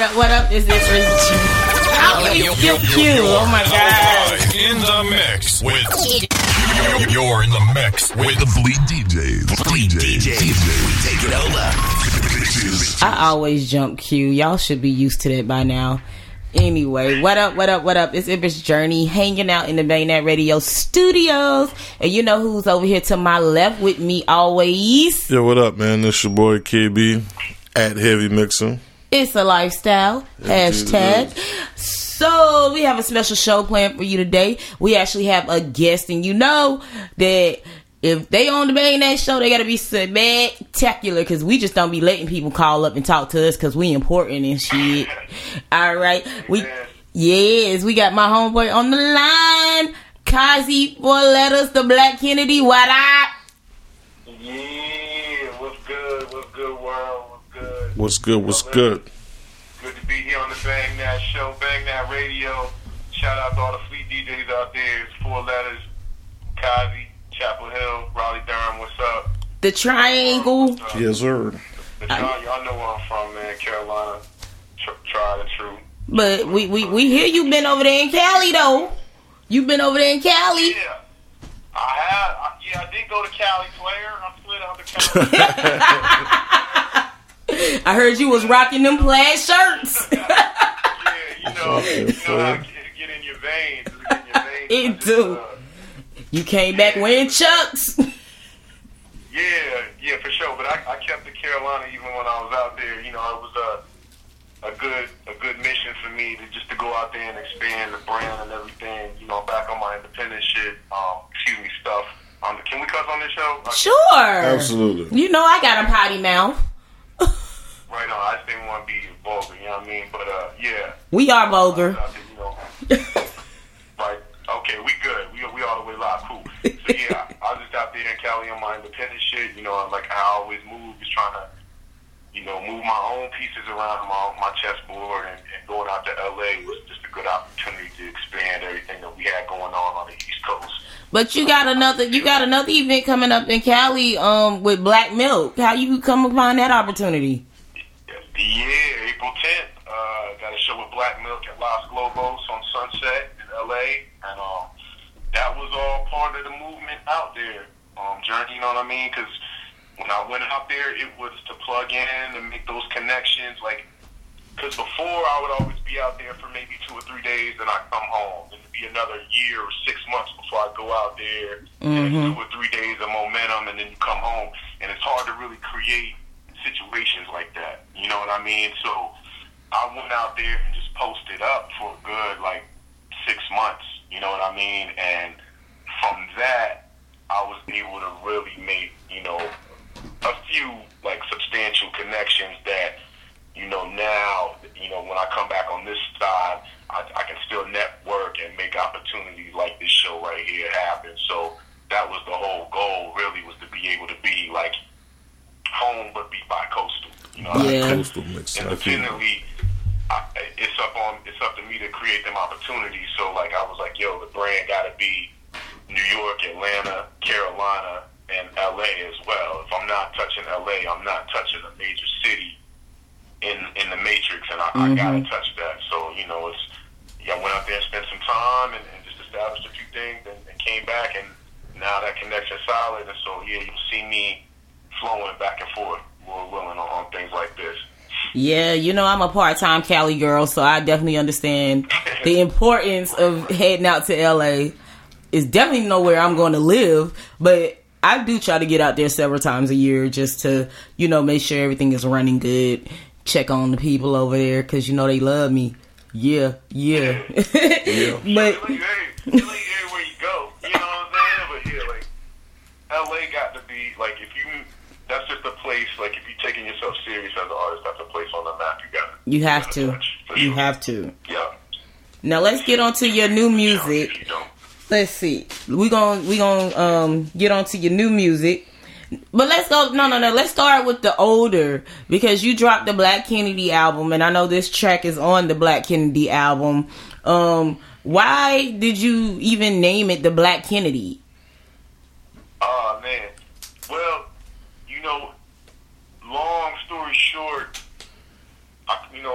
What up? Is this Q? Oh my God. In the mix with. You're in the mix with the Fleet DJs. We take it over. I always jump Q. Y'all should be used to that by now. Anyway, what up? It's Empress Journey hanging out in the Bayonet Radio studios. And you know who's over here to my left with me always? Yo, what up, man? This your boy KB at Heavy Mixing. It's a lifestyle. Hashtag. So we have a special show planned for you today. We actually have a guest, and you know that if they on the Bayonet show, they gotta be spectacular, because we just don't be letting people call up and talk to us because we important and shit. All right, we got my homeboy on the line, Kazi 4 Letters, the Black Kennedy. What up? Yeah, what's good? What's good, world? What's good? Good to be here on the Bang That show, Bang That Radio. Shout out to all the Fleet DJs out there. It's 4 Letters, Kazi, Chapel Hill, Raleigh, Durham. What's up? The Triangle. Yes, sir. The Triangle. Y'all know where I'm from, man. Carolina, tried and true. But we hear you been over there in Cali, though. You been over there in Cali. Yeah. I did go to Cali, player. I slid out to Cali. I heard you was rocking them plaid shirts. Yeah, you know how to get in your veins. It do. You came back wearing Chucks. Yeah, for sure. But I kept the Carolina even when I was out there. You know, it was a good mission for me to go out there and expand the brand and everything. You know, back on my independent shit. Stuff. Can we cuss on this show? Sure. Absolutely. You know I got a potty mouth. Right on. I just didn't want to be vulgar, you know what I mean? But, yeah. We are vulgar. Right. Okay, we good. We all the way live. Cool. So, yeah, I was just out there in Cali on my independent shit. You know, like how I always move, just trying to, move my own pieces around my chessboard, and going out to L.A. was just a good opportunity to expand everything that we had going on the East Coast. But you got another event coming up in Cali with Black Milk. How you come upon that opportunity? Yeah, April 10th. Got a show with Black Milk at Los Globos on Sunset in LA, and that was all part of the movement out there. Journey, you know what I mean? Because when I went out there, it was to plug in and make those connections. Because before I would always be out there for maybe 2 or 3 days, and I'd come home. Then it'd be another year or 6 months before I'd go out there. And 2 or 3 days of momentum, and then you come home, and it's hard to really create situations like that, you know what I mean? So I went out there and just posted up for a good 6 months, you know what I mean? And from that, I was able to really make a few substantial connections that now when I come back on this side, I can still network and make opportunities like this show right here happen. So that was the whole goal, really, was to be able to be home but be bi-coastal, Coastal mix. Independently, it's up to me to create them opportunities. So I was like, yo, the brand got to be New York, Atlanta, Carolina, and LA as well. If I'm not touching LA, I'm not touching a major city in the matrix, and I gotta touch that. So I went out there and spent some time and just established a few things, and came back, and now that connection's solid. And so you'll see me flowing back and forth, more willing on things like this. Yeah, I'm a part-time Cali girl, so I definitely understand the importance of heading out to LA. It's definitely nowhere I'm going to live, but I do try to get out there several times a year just to, make sure everything is running good, check on the people over there, because, they love me. Yeah. But everywhere you go, you know what I'm saying? But LA got to be, that's just a place, if you're taking yourself serious as an artist, that's a place on the map you have to. Sure. Have to. Yeah. Now let's get on to your new music. Let's see. We gonna get on to your new music. But let's go. No. Let's start with the older, because you dropped the Black Kennedy album, and I know this track is on the Black Kennedy album. Why did you even name it the Black Kennedy? Oh man. Well, long story short,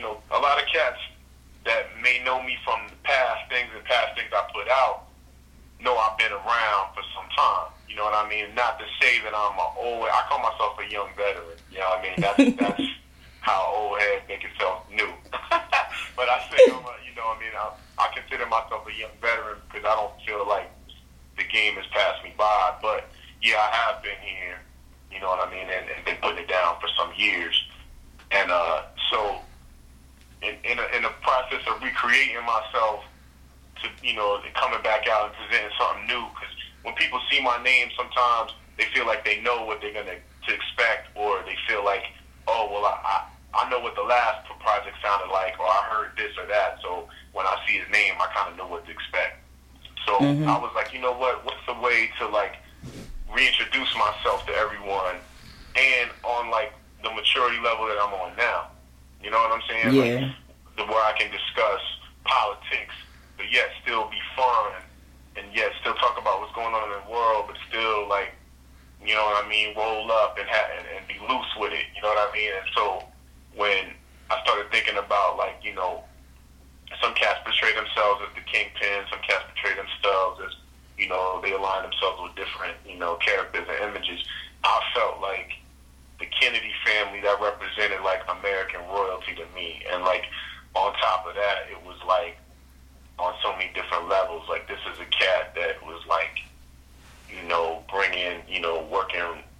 a lot of cats that may know me from the past things I put out know I've been around for some time. You know what I mean? Not to say that I'm I call myself a young veteran. You know what I mean? That's how old heads make itself new. But I say, I consider myself a young veteran because I don't feel like the game has passed me by. But yeah, I have been here. You know what I mean? And been putting it down for some years. And so in the process of recreating myself to, coming back out and presenting something new, because when people see my name, sometimes they feel like they know what they're going to expect, or they feel like, oh, well, I know what the last project sounded like, or I heard this or that, so when I see his name, I kind of know what to expect. So I was like, you know what, what's the way to, like, reintroduce myself to everyone, and on, like, the maturity level that I'm on now. You know what I'm saying? Yeah. Like, where I can discuss politics, but yet still be fun, and yet still talk about what's going on in the world, but still, like, you know what I mean, roll up and be loose with it. You know what I mean? And so when I started thinking about, like, some cats portray themselves as the kingpin, some cats portray themselves as, they align themselves with different, characters and images. I felt like the Kennedy family, that represented, like, American royalty to me. And, like, on top of that, it was, like, on so many different levels. Like, this is a cat that was, like, bringing, working,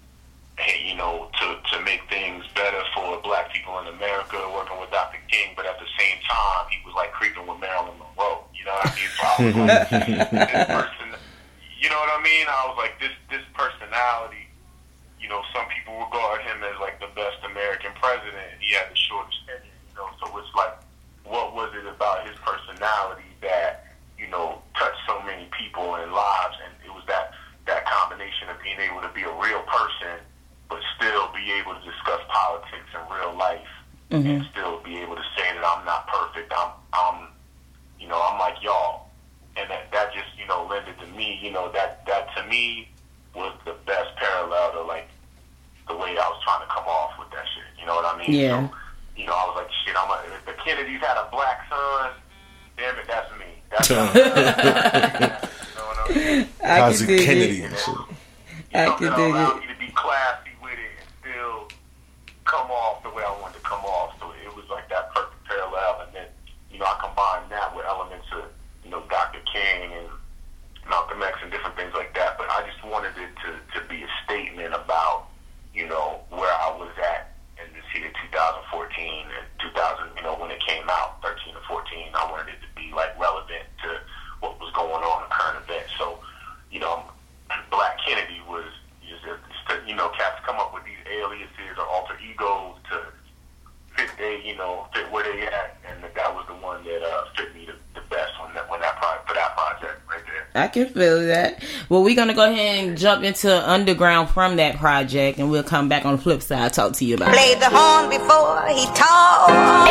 to make things better for black people in America, working with Dr. King, but at the same time, he was, like, creeping with Marilyn Monroe. You know what I mean? So I was like, this person, you know what I mean? I was like, this personality, some people regard him as, like, the best American president, and he had the shortest tenure, so it's like, what was it about his personality that, touched so many people and lives, and it was that combination of being able to be a real person, but still be able to discuss politics in real life, and still be able to say that I'm not perfect, I'm like y'all, and that just, lended to me, that to me was the best parallel to, like, the way I was trying to come off with that shit, you know what I mean? Yeah. So, I was like, shit, if the Kennedys had a black son, damn it, that's me. That's you know what I mean? I can dig Kennedy it. and shit. I can dig allowed it. me to be classy with it and still come off the way I wanted to come off. So it was like that perfect parallel. And then, I combined that with elements of, Dr. King and Malcolm X and different things like that. But I just wanted it to be a statement about, where I was at in this year 2014 and 2000, when it came out, 13 and 14. I wanted it to be, like, relevant to what was going on in current events. So, Black Kennedy was just, cats come up with these aliases or alter egos to fit fit where they at, and that was the one that fit me the best for that project right there. I can feel that. Well, we're going to go ahead and jump into Underground from that project, and we'll come back on the flip side, talk to you about it. Play the horn before he talks.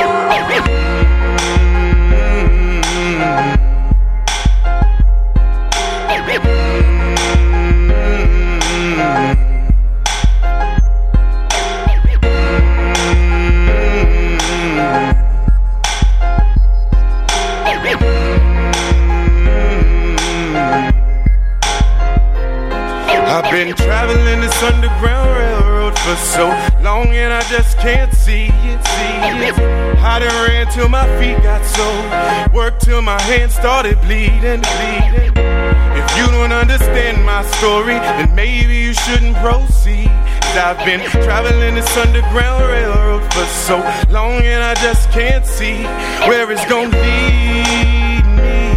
I've been traveling this Underground Railroad for so long, and I just can't see it. I done ran till my feet got sore, worked till my hands started bleeding. If you don't understand my story, then maybe you shouldn't proceed. 'Cause I've been traveling this Underground Railroad for so long, and I just can't see where it's gonna lead me.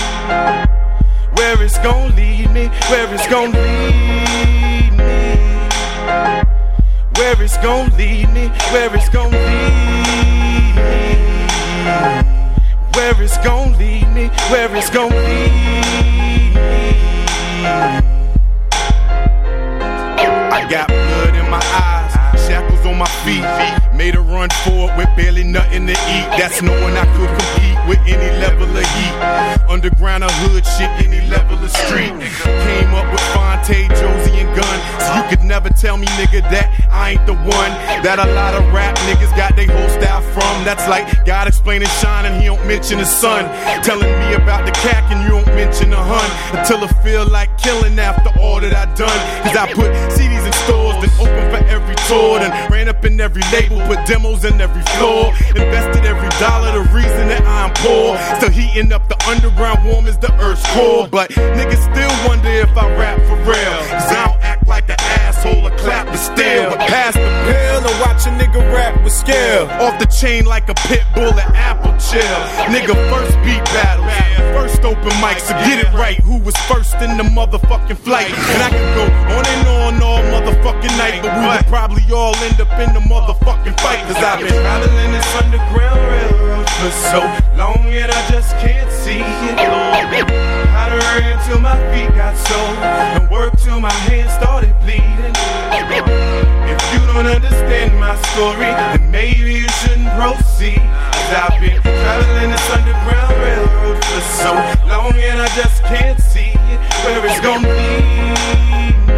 Where it's gonna lead me, where it's gonna lead me. Where it's gonna lead me, where it's gonna lead me. Where it's gonna lead me, where it's gonna lead me. I got blood in my eyes, shackles on my feet. Made a run for it with barely nothing to eat. That's knowing I could compete with any level of heat. Underground or hood shit, any level of street. Came up with Fonte, Josie, and Gun. So you could never tell me, nigga, that I ain't the one that a lot of rap niggas got their whole style from. That's like God explaining shine and he don't mention the sun. Telling me about the cack and you don't mention the hun. Until it feel like killing after all that I done. Cause I put CDs in stores, then open for every tour. Then ran up in every label, put demos in every floor. Invested every dollar, the reason that I'm poor. Still heating up the underground, warm as the earth's core. But niggas still wonder if I rap for real. Cause I don't act like the asshole or clap the steel. But pass the pill and watch a nigga rap with skill. Off the chain like a pit bull at Apple Chill. Nigga first beat battle, first open mic. So get it right, who was first in the motherfucking flight? And I can go on and on all motherfucking night. But we would probably all end up in the motherfucking fight. Cause I've been traveling this underground railroad for so long and I just can't see it. I done ran till my feet got sore and worked till my hands started bleeding. If you don't understand my story, then maybe you shouldn't proceed. Cause I've been traveling this underground railroad for so long and I just can't see it. Where it's gonna lead me,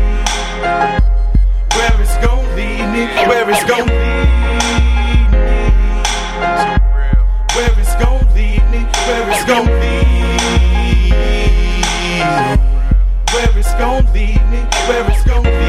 where it's gonna lead me, where it's gonna lead me, where it's gonna lead me, where it's gonna lead me, where it's gonna lead me, where it's gonna lead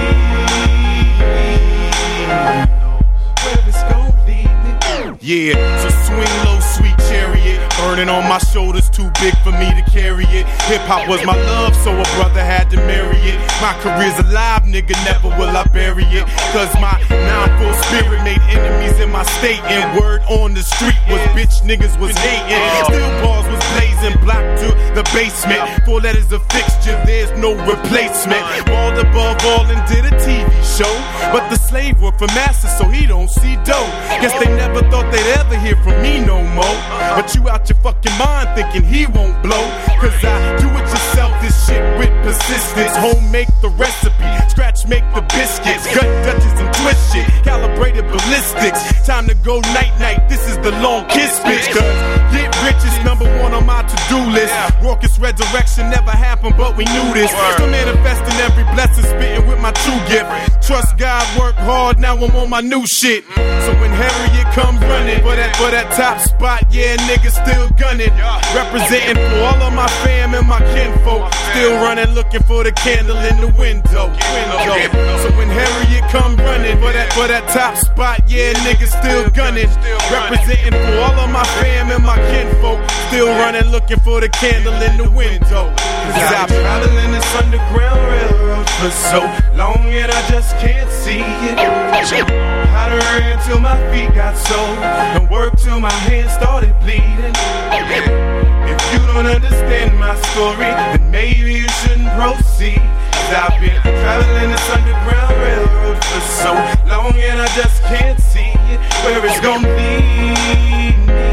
me, where it's gonna lead me. Yeah, so swing low, sweet chariot. Burning on my shoulders, too big for me to carry it. Hip-hop was my love, so a brother had to marry it. My career's alive, nigga, never will I bury it. Cause my non-full spirit made enemies in my state. And word on the street was bitch niggas was hating. Still bars was blazing, blocked to the basement. 4 letters of fixture, there's no replacement. Balled above all and did a TV show. But the slave worked for master, so he don't see dough. Guess they never thought they'd ever hear from me no more. But you out your fucking mind thinking he won't blow. Cause I do it yourself, this shit with persistence. Home make the recipe, scratch make the biscuits. Gut touches and twist shit, calibrated ballistics. Time to go night-night, this is the long kiss bitch. Cause get rich is number 1 on my to-do list. Raucous resurrection never happened, but we knew this. Still manifesting every blessing, spitting with my true gift. Trust God, work hard, now I'm on my new shit. So when Harriet comes running for that top spot, yeah, niggas still gunning. Representing for all of my fam and my kinfolk. Still running, looking for the candle in the window. So when Harriet come running for that top spot, yeah, niggas still gunning. Representing for all of my fam and my kinfolk. Still running, looking for the candle in the window. Cause I've been traveling this underground railroad for so long and I just can't see it. I done ran till my feet got sore and worked till my hands started bleeding. If you don't understand my story, then maybe you shouldn't proceed. Cause I've been traveling this underground railroad for so long and I just can't see it. Where it's gonna lead me,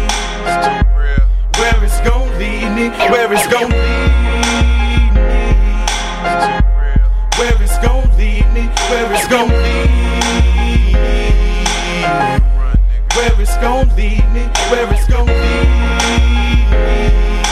where it's gonna lead me, where it's gonna lead me, where it's gonna lead me, where it's gonna lead me, where it's gonna lead me, where it's gonna lead me,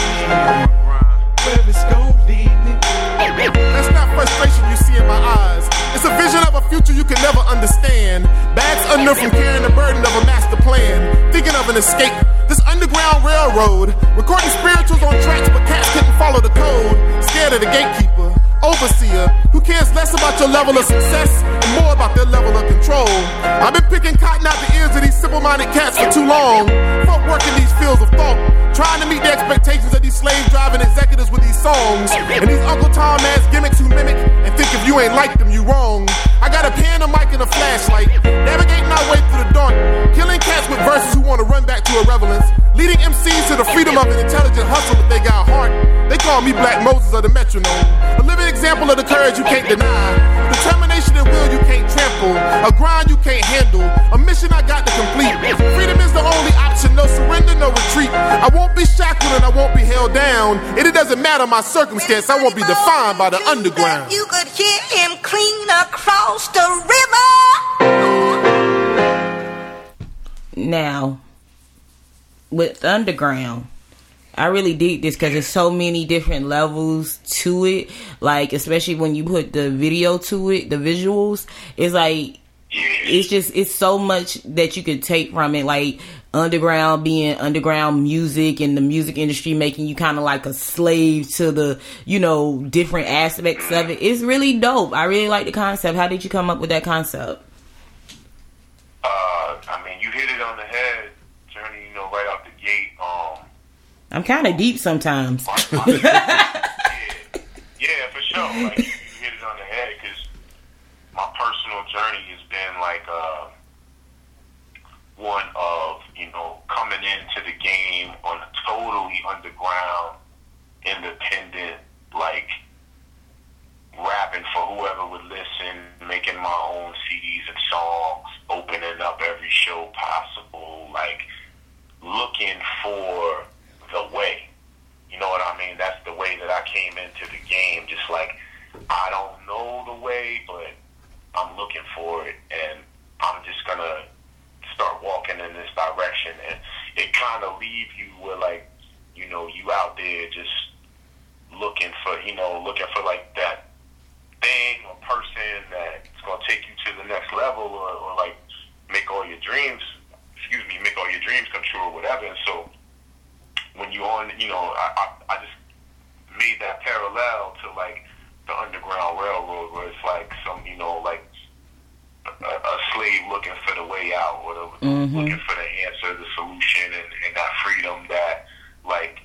where it's gonna lead me. That's not frustration you see in my eyes. It's a vision of a future you can never understand. Bags under from carrying the burden of a master plan. Thinking of an escape. This underground railroad. Recording spirituals on tracks, but cats couldn't follow the code. Scared of the gatekeeper, overseer, who cares less about your level of success and more about their level of control. I've been picking cotton out the ears of these simple-minded cats for too long. Folk working these fields of thought, trying to meet the expectations of these slave-driving executives with these songs. And these Uncle Tom-ass gimmicks who mimic and think if you ain't like them, you wrong. I got a pen, a mic, and a flashlight, navigating our way through the dark, killing cats with verses who want to run back to irrelevance, leading MCs to the freedom of an intelligent hustle if they got heart. They call me Black Moses of the metronome, a living example of the courage you can't deny, determination and will you can't trample, a grind you can't handle, a mission I got to complete. Freedom is the only option, no surrender, no retreat. I won't be shackled and I won't be held down, and it doesn't matter my circumstance, I won't be defined by the underground. You could hear him clean across the river. Now, with Underground, I really dig this because there's so many different levels to it. Like, especially when you put the video to it, the visuals, it's like, it's so much that you could take from it. Like, underground being underground music and the music industry making you kind of like a slave to the, you know, different aspects of it. It's really dope. I really like the concept. How did you come up with that concept? I mean, you hit it on the head, Journey, you know, right off the gate. I'm kind of deep sometimes. Yeah, for sure. Like, you hit it on the head because my personal journey has been like one of, you know, coming into the game on a totally underground, independent, like, rapping for whoever would listen, making my own CDs and songs, opening up every show possible, like, looking for the way. You know what I mean? That's the way that I came into the game. Just like, I don't know the way, but I'm looking for it, and I'm just gonna start walking in this direction. And it kind of leave you with, like, you know, you out there just looking for, you know, like that thing or person that's gonna take you to the next level, or like make all your dreams come true or whatever. And so when you on, you know, I just made that parallel to like the Underground Railroad, where it's like some, you know, like a slave looking for the way out, or looking for the answer, the solution, and that freedom that, like,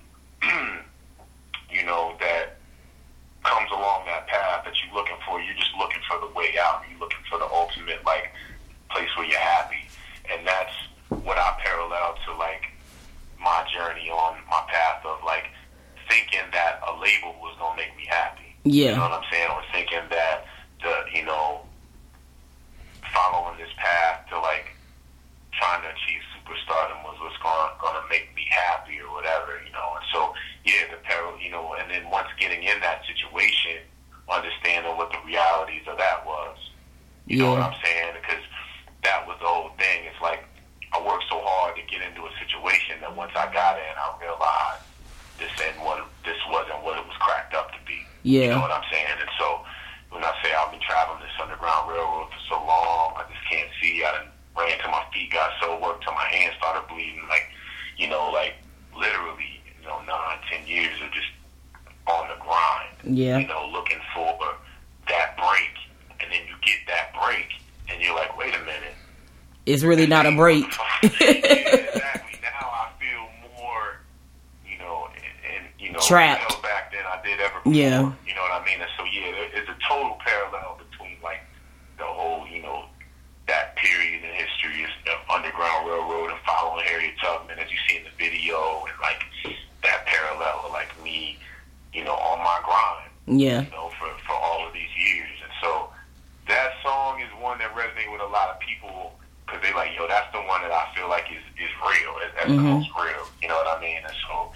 you know, that comes along that path that you're looking for. You're just looking for the way out. You're looking for the ultimate, like, place where you're happy. And that's what I parallel to, like, my journey on my path of, like, thinking that a label was going to make me happy. Yeah. You know what I'm saying? Or thinking that, you know, following this path to, like, trying to achieve superstardom was what's going to make me happy or whatever, you know. And so, yeah, the parallel, you know, and then once getting in that situation, understanding what the realities of that was. You know what I'm saying? Because that was the whole thing. It's like, I worked so hard to get into a situation that once I got in, I realized this wasn't what it was cracked up to be. Yeah. You know what I'm saying? And so when I say I've been traveling this Underground Railroad for so long, I just can't see. I done ran till my feet got so worked till my hands started bleeding. Like, you know, like literally, you know, 9-10 years of just on the grind. Yeah. You know, looking for that break, and then you get that break, and you're like, wait a minute. It's really not a break. Yeah, exactly. Now I feel more, you know, trapped. held back than I did ever before. Yeah. You know what I mean? And so, yeah, there's a total parallel between, like, the whole, you know, that period in history is the Underground Railroad and following Harriet Tubman, as you see in the video, and, like, that parallel of, like, me, you know, on my grind. Yeah. You know, for all of these years. And so that song is one that resonates with a lot of people, because they like, yo, that's the one that I feel like is real. That's the most real. You know what I mean? And so,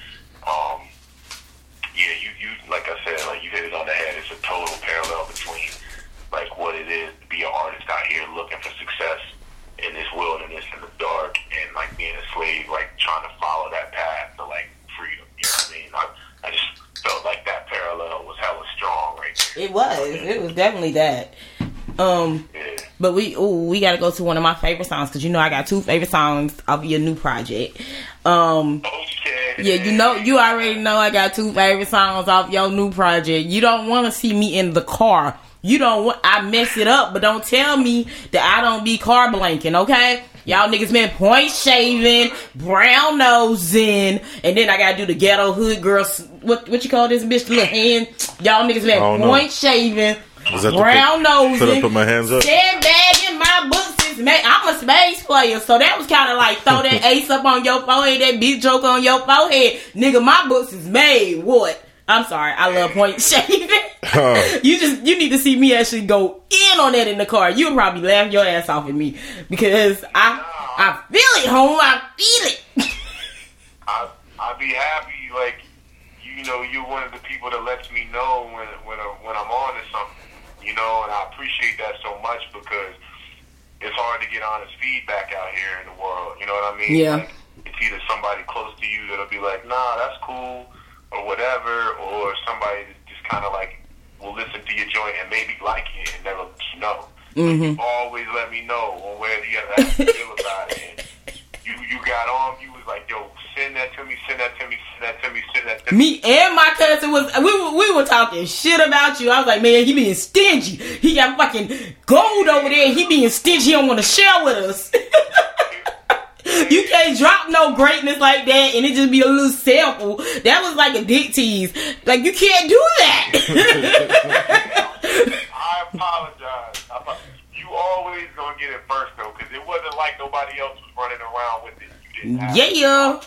yeah, you like I said, like, you hit it on the head. It's a total parallel between, like, what it is to be an artist out here looking for success in this wilderness in the dark, and, like, being a slave, like, trying to follow that path to, like, freedom. You know what I mean? I just felt like that parallel was hella strong right there. It was definitely that. But we gotta go to one of my favorite songs, because you know I got 2 favorite songs of your new project. Okay. Yeah, you already know I got 2 favorite songs off your new project. You don't want to see me in the car. You don't want, I mess it up, but don't tell me that I don't be car blanking, okay? Y'all niggas been point shaving, brown nosing, and then I gotta do the ghetto hood girls. What you call this bitch? Little hand. Y'all niggas been point shaving, brown nosing. Should I put my hands up? Sandbagging my books is made. I'm a space player, so that was kind of like throw that ace up on your forehead, that big joke on your forehead, nigga. My books is made. What? I'm sorry, I love point shaving. You need to see me actually go in on that in the car. You'll probably laugh your ass off at me, because I feel it, home. I feel it. I'd be happy, like, you know, you're one of the people that lets me know when I'm on to something, you know, and I appreciate that so much, because it's hard to get honest feedback out here in the world. You know what I mean? Yeah. Like, it's either somebody close to you that'll be like, nah, that's cool, or whatever, or somebody that just kind of like will listen to your joint and maybe like it and never let you know. Mm-hmm. You always let me know on where the other how you feel about it. And you got on, you was like, yo, send that to me, send that to me, send that to me, send that to me. Me and my cousin we were talking shit about you. I was like, man, he being stingy. He got fucking gold over there. He being stingy. He don't want to share with us. You can't drop no greatness like that and it just be a little sample. That was like a dick tease. Like, you can't do that. I apologize. You always gonna get it first though, because it wasn't like nobody else was running around with it. You didn't have it.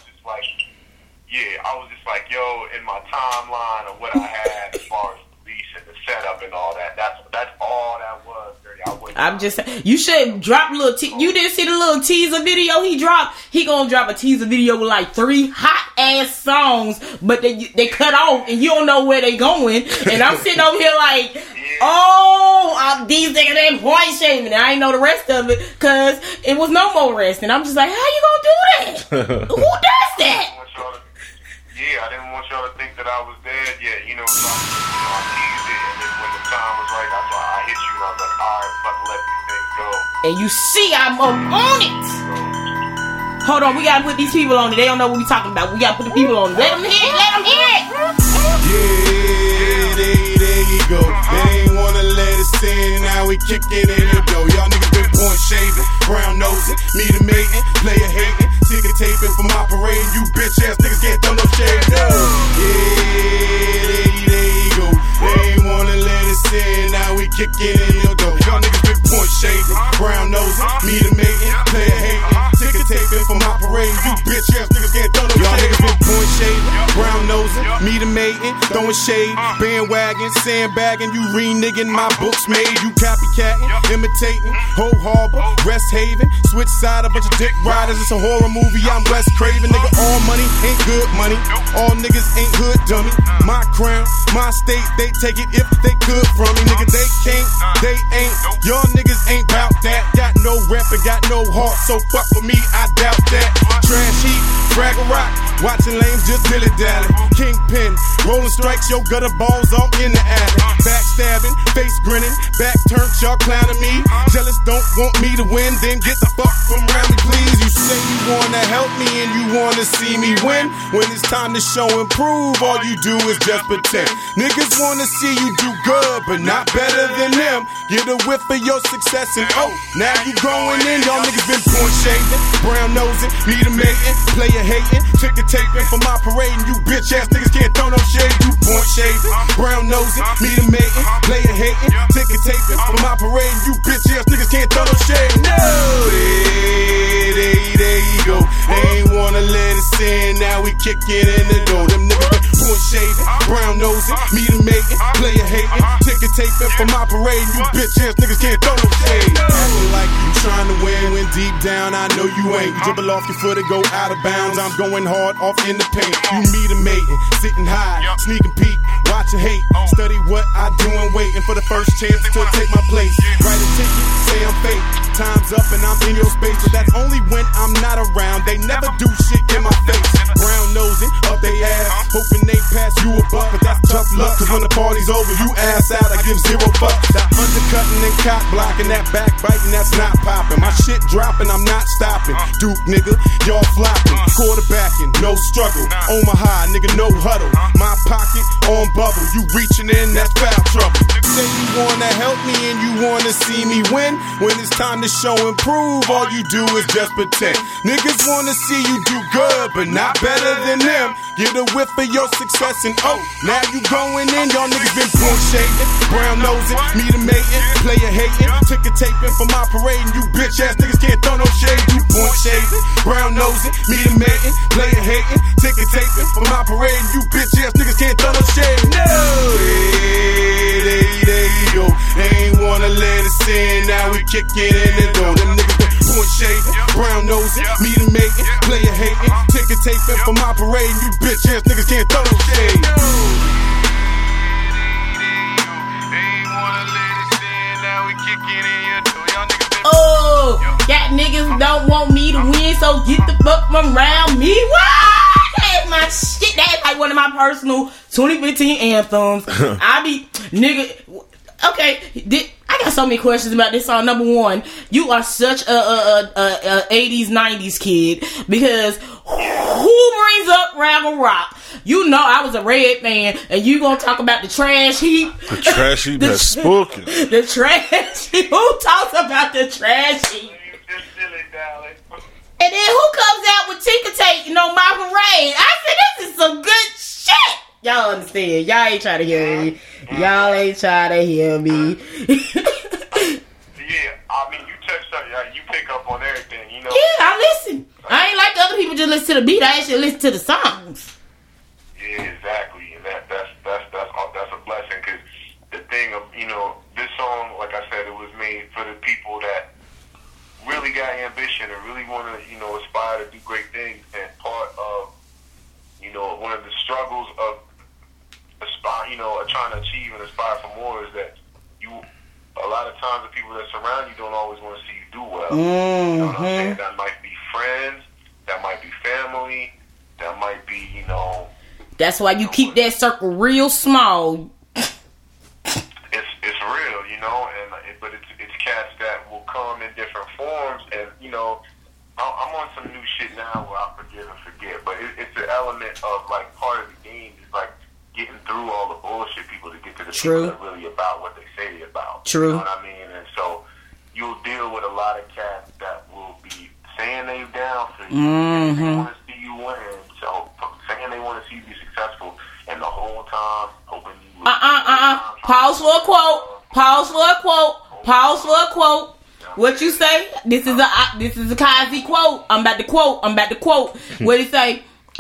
I was just like, yo, in my timeline of what I had as far as release and the setup and all that. That's all that was. I'm just saying, you should drop a little. You didn't see the little teaser video he dropped? He gonna drop a teaser video with like 3 hot ass songs, but they cut off and you don't know where they going. And I'm sitting over here like, these niggas ain't point shaming. I ain't know the rest of it because it was no more rest. And I'm just like, how you gonna do that? Who does that? I didn't want y'all to think that I was dead yet. You know, so I teased it, and then when the time was right, that's why I hit you, and I was like, all right, fuck, let these things go. And you see, I'm up on it. Hold on, we gotta put these people on it. They don't know what we talking about. We gotta put the people on it. Let them hear it. Let them hear it. Yeah, there you go. They ain't wanna let us in. Now we kicking in the door. Y'all niggas been point shaving, brown nosing, meter mating, player hating, ticket taping for my parade. You bitch ass niggas can't throw no shade. No. Yeah, there you go. They ain't wanna let us in. Now we kicking in your door. Y'all niggas been point shaving, brown nosing, meter mating, player hating, ticket taping for my parade. You bitch ass niggas can't throw no shade. Y'all niggas been point shaving, brown nosing, meter mating, throwing shade, bandwagon, sandbagging. You re-nigging my books made. You copycatting, imitating, whole harbor, Rest Haven, switch side, a bunch of dick riders. It's a horror movie. I'm Wes Craven, nigga. All money ain't good money. All niggas ain't hood dummy. My crown, my state, they take it if they could from me, nigga. They can't, they ain't. Y'all niggas ain't bout that. Got no rep and got no heart, so fuck with me, I doubt that. Trash heat, Fraggle Rock, watching lames just dilly dally. Kingpin, rolling strikes, yo gutter balls all in the alley. Backstabbing, face grinning, back turned, y'all clowning me. Jealous, don't want me to win, then get the fuck from around me, please. You say you wanna help me and you wanna see me win. When it's time to show and prove, all you do is just pretend. Niggas wanna see you do good, but not better than them. Get a whiff of your success and now you going in. Y'all niggas been point shaving, brown nosing, meter making, player hating, ticket taping for my parade. And you bitch ass niggas can't throw no shade. You point shaving, brown nosing, meter making, player hating, ticket taping for my parade. And you bitch ass niggas can't throw no shade. No, there you go. They ain't wanna let us in. Now we kicking in the door. Them niggas been point shaving, brown nosing, meter making, player hating, ticket taping for my parade. And you bitch ass niggas can't throw no shade. Acting like you trying to win when deep down I know you ain't. You dribble off your foot and go out of bounds. I'm going hard off in the paint. You meter mating, sitting high, sneaking peek, watching hate. Study what I do and waiting for the first chance to take my place. Write a ticket, say I'm fake. Time's up and I'm in your space, but that's only when I'm not around. They never do shit in my face. Brown nosing up they ass, hoping they pass you a buck, but that's tough luck. Cause when the party's over, you ass out. I give 0 fucks. That undercutting and cop blocking, that backbiting, that's not popping. My shit dropping, I'm not stopping. Duke nigga, y'all flopping. Quarterbacking, no struggle. Omaha, nigga, no huddle. My pocket on bubble. You reaching in, that's foul trouble. Say you wanna help me and you wanna see me win. When it's time to show and prove, all you do is just pretend. Niggas wanna see you do good, but not better than them. Get a whiff of your success and now you going in. Y'all niggas been point shaving, brown nosing, meter mating, player hating, ticket taping for my parade. And you bitch ass niggas can't throw no shade. You point shaving, brown nosing, meter mating, player hating, ticket taping for my parade. And you bitch ass niggas can't throw no shade. No, there you go. They ain't wanna let us in. Now we kicking in the door. Them niggas been point shaving, brown nosing, meter making, player hating, ticket taping for my parade. And you bitch ass niggas can't throw no shade. Got niggas don't want me to win, so get the fuck from around me. What? That's my shit. That's like one of my personal 2015 anthems. I be, nigga, okay, I got so many questions about this song. Number one, you are such a 80s, 90s kid, because who brings up Raggle Rock? You know I was a Red fan, and you gonna talk about the trash heap? The trash heap that's spooking. The trash heap. Who talks about the trash heap? And then who comes out with Tinker Tape, My Parade? I said, this is some good shit. Y'all understand? Y'all ain't trying to hear me. Y'all ain't trying to hear me. Yeah, I mean, you touch something, you pick up on everything, Yeah, I listen. I ain't like the other people just listen to the beat. I actually listen to the songs. Yeah, exactly, and that's a blessing, because the thing of, this song, like I said, it was made for the people that really got ambition and really want to, aspire to do great things. And part of, one of the struggles of trying to achieve and aspire for more is that a lot of times the people that surround you don't always want to see you do well. Mm-hmm. You know what I'm saying? That might be friends, that might be family, that might be, That's why you keep that circle real small. It's real, but it's cats that will come in different forms, and I'm on some new shit now where I forgive and forget, but it's an element of like part of the game is like getting through all the bullshit people to get to the people that are really about what they say they're about. True. You know what I mean? And so you'll deal with a lot of cats that will be saying they down for you, and they want to see you win, so saying they want to see you be successful, and the whole time hoping you lose. Pause for a quote. Pause for a quote. Pause for a quote. What you say? This is a Kazi quote. I'm about to quote. What it say?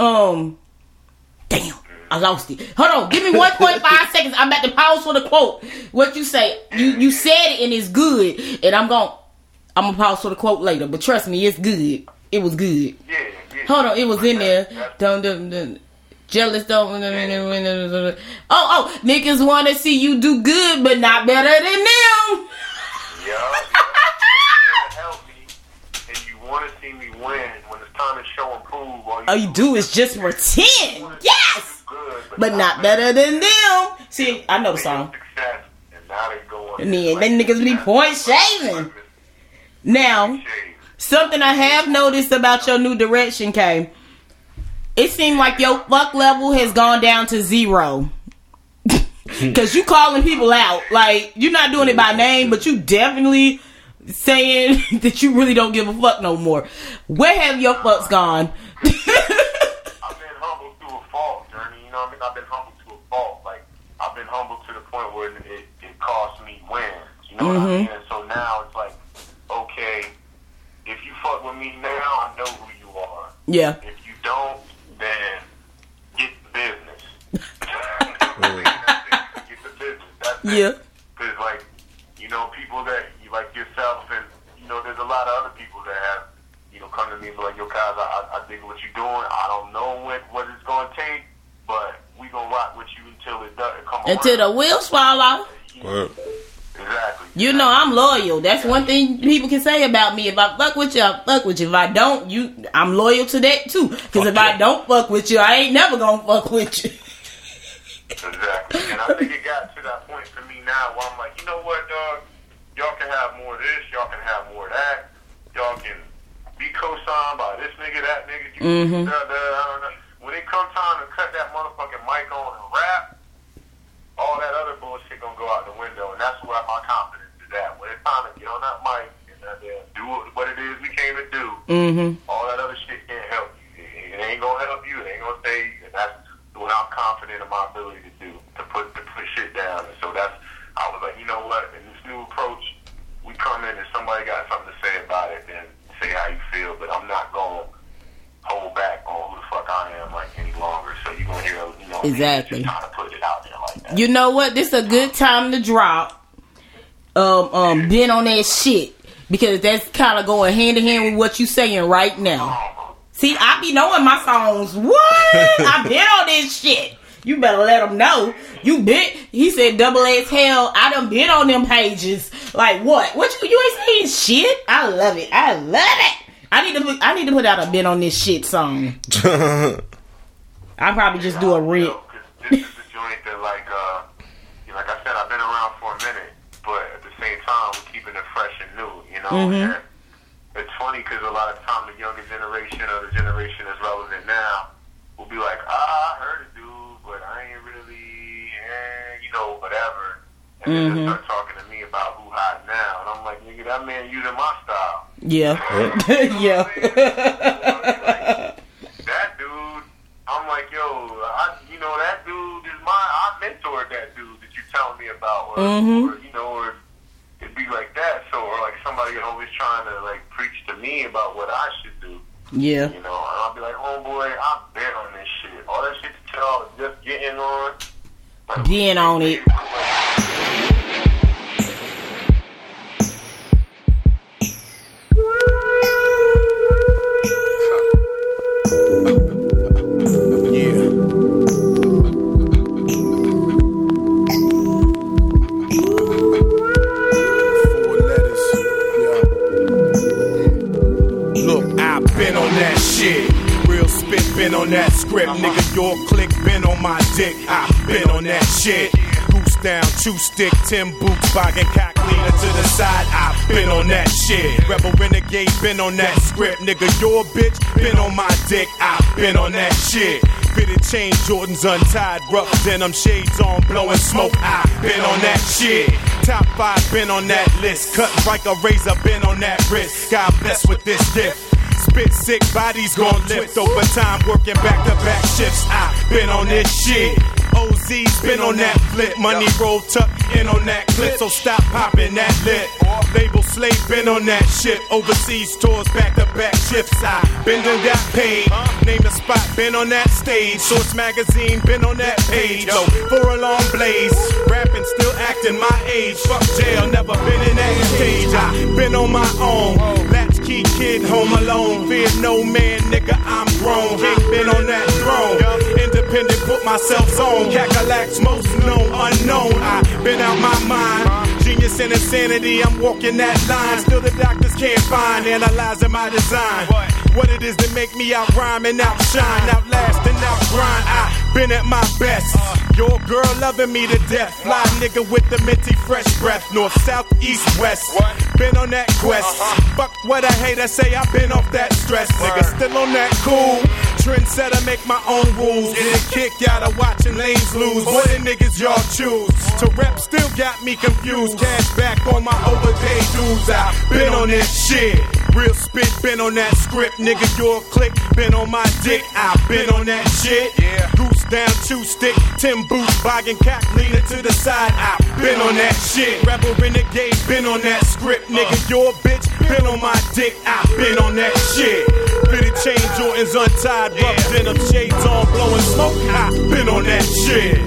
Damn, I lost it. Hold on, give me 1.5 seconds. I'm about to pause for the quote. What you say? You said it and it's good, and I'm gonna pause for the quote later. But trust me, it's good. It was good. Yeah. Hold on, it was in there. Don't jealous don't. Oh, niggas want to see you do good, but not better than them. Yeah. Help me, and you want to see me win when it's time to show and prove. All you do is just pretend. Yes, but not better than them. See, I know the song. And then them niggas be point shaving. Now, something I have noticed about your new direction, K. It seemed like your fuck level has gone down to 0. Cause you calling people out. Like, you're not doing it by name, but you definitely saying that you really don't give a fuck no more. Where have your fucks gone? I've been humbled to a fault, Journey. You know what I mean? I've been humbled to a fault. Like, I've been humbled to the point where it cost me wins. You know what I mean? And so now it's like, okay, if you fuck with me now, I know who you are. Yeah. If you don't, then get the business. Get the business. That's it. Because, like, people that, like yourself, and, there's a lot of other people that have, come to me and be like, yo, guys, I dig what you're doing. I don't know what it's going to take, but we going to rock with you until it does come around. Until the wheels fall off. Exactly. I'm loyal. That's one thing people can say about me. If I fuck with you, I fuck with you. If I don't, I'm loyal to that too. Because if I don't fuck with you, I ain't never gonna fuck with you. Exactly. And I think it got to that point for me now where I'm like, you know what, dog? Y'all can have more of this. Y'all can have more of that. Y'all can be co-signed by this nigga, that nigga. I don't know. When it comes time to cut that motherfucking mic on and rap, all that other bullshit gonna go out the window, and that's where my confidence is at. When it's time to get on that mic and do what it is we came to do, all that other shit can't help you. It ain't gonna help you. It ain't gonna save you. And that's what I'm confident in my ability to do, to put shit down. And so I was like, you know what? In this new approach, we come in and somebody got something to say about it, then say how you feel. But I'm not gonna hold back on who the fuck I am any longer. So you're gonna hear, exactly. Just trying to put it out there like that. You know what? This is a good time to drop. Been on that shit, because that's kind of going hand in hand with what you saying right now. See, I be knowing my songs. What? I been on this shit. You better let them know. You been, he said, double as hell. I done been on them pages. Like what? What you ain't saying shit? I love it. I need to put out a been on this shit song. I'll probably just do a rip. This is the joint that like I said, I've been around for a minute, but at the same time, we're keeping it fresh and new, you know? Mm-hmm. And it's funny because a lot of time the younger generation or the generation that's relevant now will be like, I heard a dude, but I ain't really, whatever. And then they start talking to me about who hot now. And I'm like, nigga, that man using my style. Yeah. Yeah. That dude, I'm like, yo, that dude is I mentored that dude that you telling me about, or it'd be like that. So, or like somebody always trying to like preach to me about what I should do. Yeah. And I'll be like, homeboy, I've been on this shit. All that shit that y'all just getting on. Like, being on it. Been on that script, nigga, your click been on my dick. I been on that shit. Goose down, chew stick, Tim boots, bogging cock leaner to the side. I been on that shit. Rebel renegade been on that script, nigga, your bitch been on my dick. I been on that shit. Fitted chain, Jordans untied, rough denim, shades on, blowing smoke. I been on that shit. Top 5 been on that list. Cut like a razor, been on that wrist. God bless with this gift. Spit sick, bodies gon' lift. Overtime, working back-to-back shifts. I been on this shit. OZ's been on that flip. Money roll tuck in on that clip. So stop popping that lip. Label slave been on that shit. Overseas tours, back-to-back shifts. I been on that page. Name a spot, been on that stage. Source magazine, been on that page. Yo, for a long blaze. Rapping, still acting my age. Fuck jail, never been in that stage. I been on my own. Latchkey kid, home alone. Fear no man, nigga, I'm grown. Ain't been on that throne. Independent, put myself on. Cackalax, most known, unknown. I been out my mind. Genius and insanity, I'm walking that line. Still the doctors can't find, analyzing my design. What it is that make me out rhyme and outshine, outlast and outgrind. I been at my best. Your girl loving me to death. Fly nigga with the minty fresh breath. North, south, east, west. Been on that quest. Fuck what I hate, I say I been off that stress. Nigga still on that cool. Trendsetter, make my own rules. Get a kick out of watching lanes lose. What the niggas y'all choose? To rep still got me confused. Cash back on my overpaid dues. I been on this shit. Real spit, been on that script. Nigga, your click, been on my dick. I been on that shit. Goose down, chew stick. Tim boots, bogging cock, leaner to the side. I been on that shit. Rebel renegade, been on that script. Nigga, your bitch, been on my dick. I been on that shit. Fitted chain, Jordans untied, rough denim, shades on, blowing smoke. I been on that shit.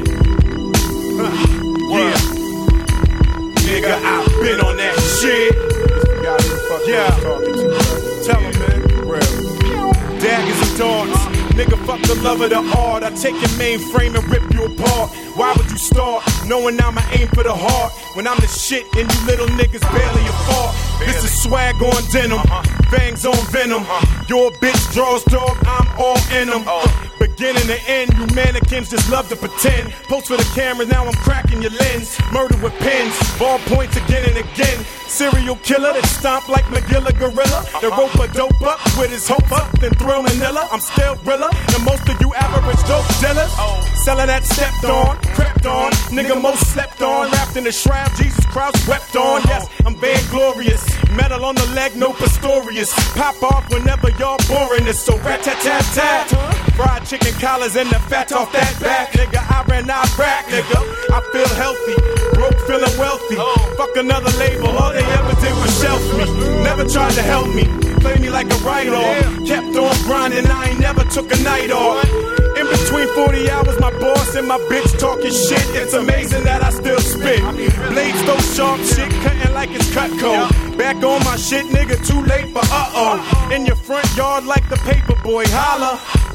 Yeah. Nigga, I been on that shit. Yeah. Tell him, man. Daggers and dogs. Nigga, fuck the love of the art. I take your mainframe and rip you apart. Why would you start knowing I'ma aim for the heart when I'm the shit and you little niggas barely a fart? This is swag on denim, fangs on venom. Your bitch draws dog, I'm all in them. Beginning to end, you mannequins just love to pretend. Post for the camera, now I'm cracking your lens. Murder with pins, ball points again and again. Serial killer that stomp like McGilla Gorilla. The rope a dope up with his hope up, then throw Manila. I'm still realer than most of you average dope dealers. Selling that stepped on, crept on. Nigga most slept on, wrapped in the shroud, Jesus Christ wept on. Yes, I'm vainglorious. Metal on the leg, no Pistorius. Pop off whenever y'all boring this, so rat-tat-tat-tat. Fried chicken collars and the fat off that back. Nigga, I ran out back, nigga. I feel healthy, broke feeling wealthy. Fuck another label, all they ever did was shelf me. Never tried to help me, play me like a write-off. Kept on grinding, I ain't never took a night off. In between 40 hours, my boss and my bitch talking shit. It's amazing that I still spit. Blades so sharp, shit cutting like it's Cutco. Back on my shit, nigga, too late for uh-oh. In your front yard like the paper boy, holla.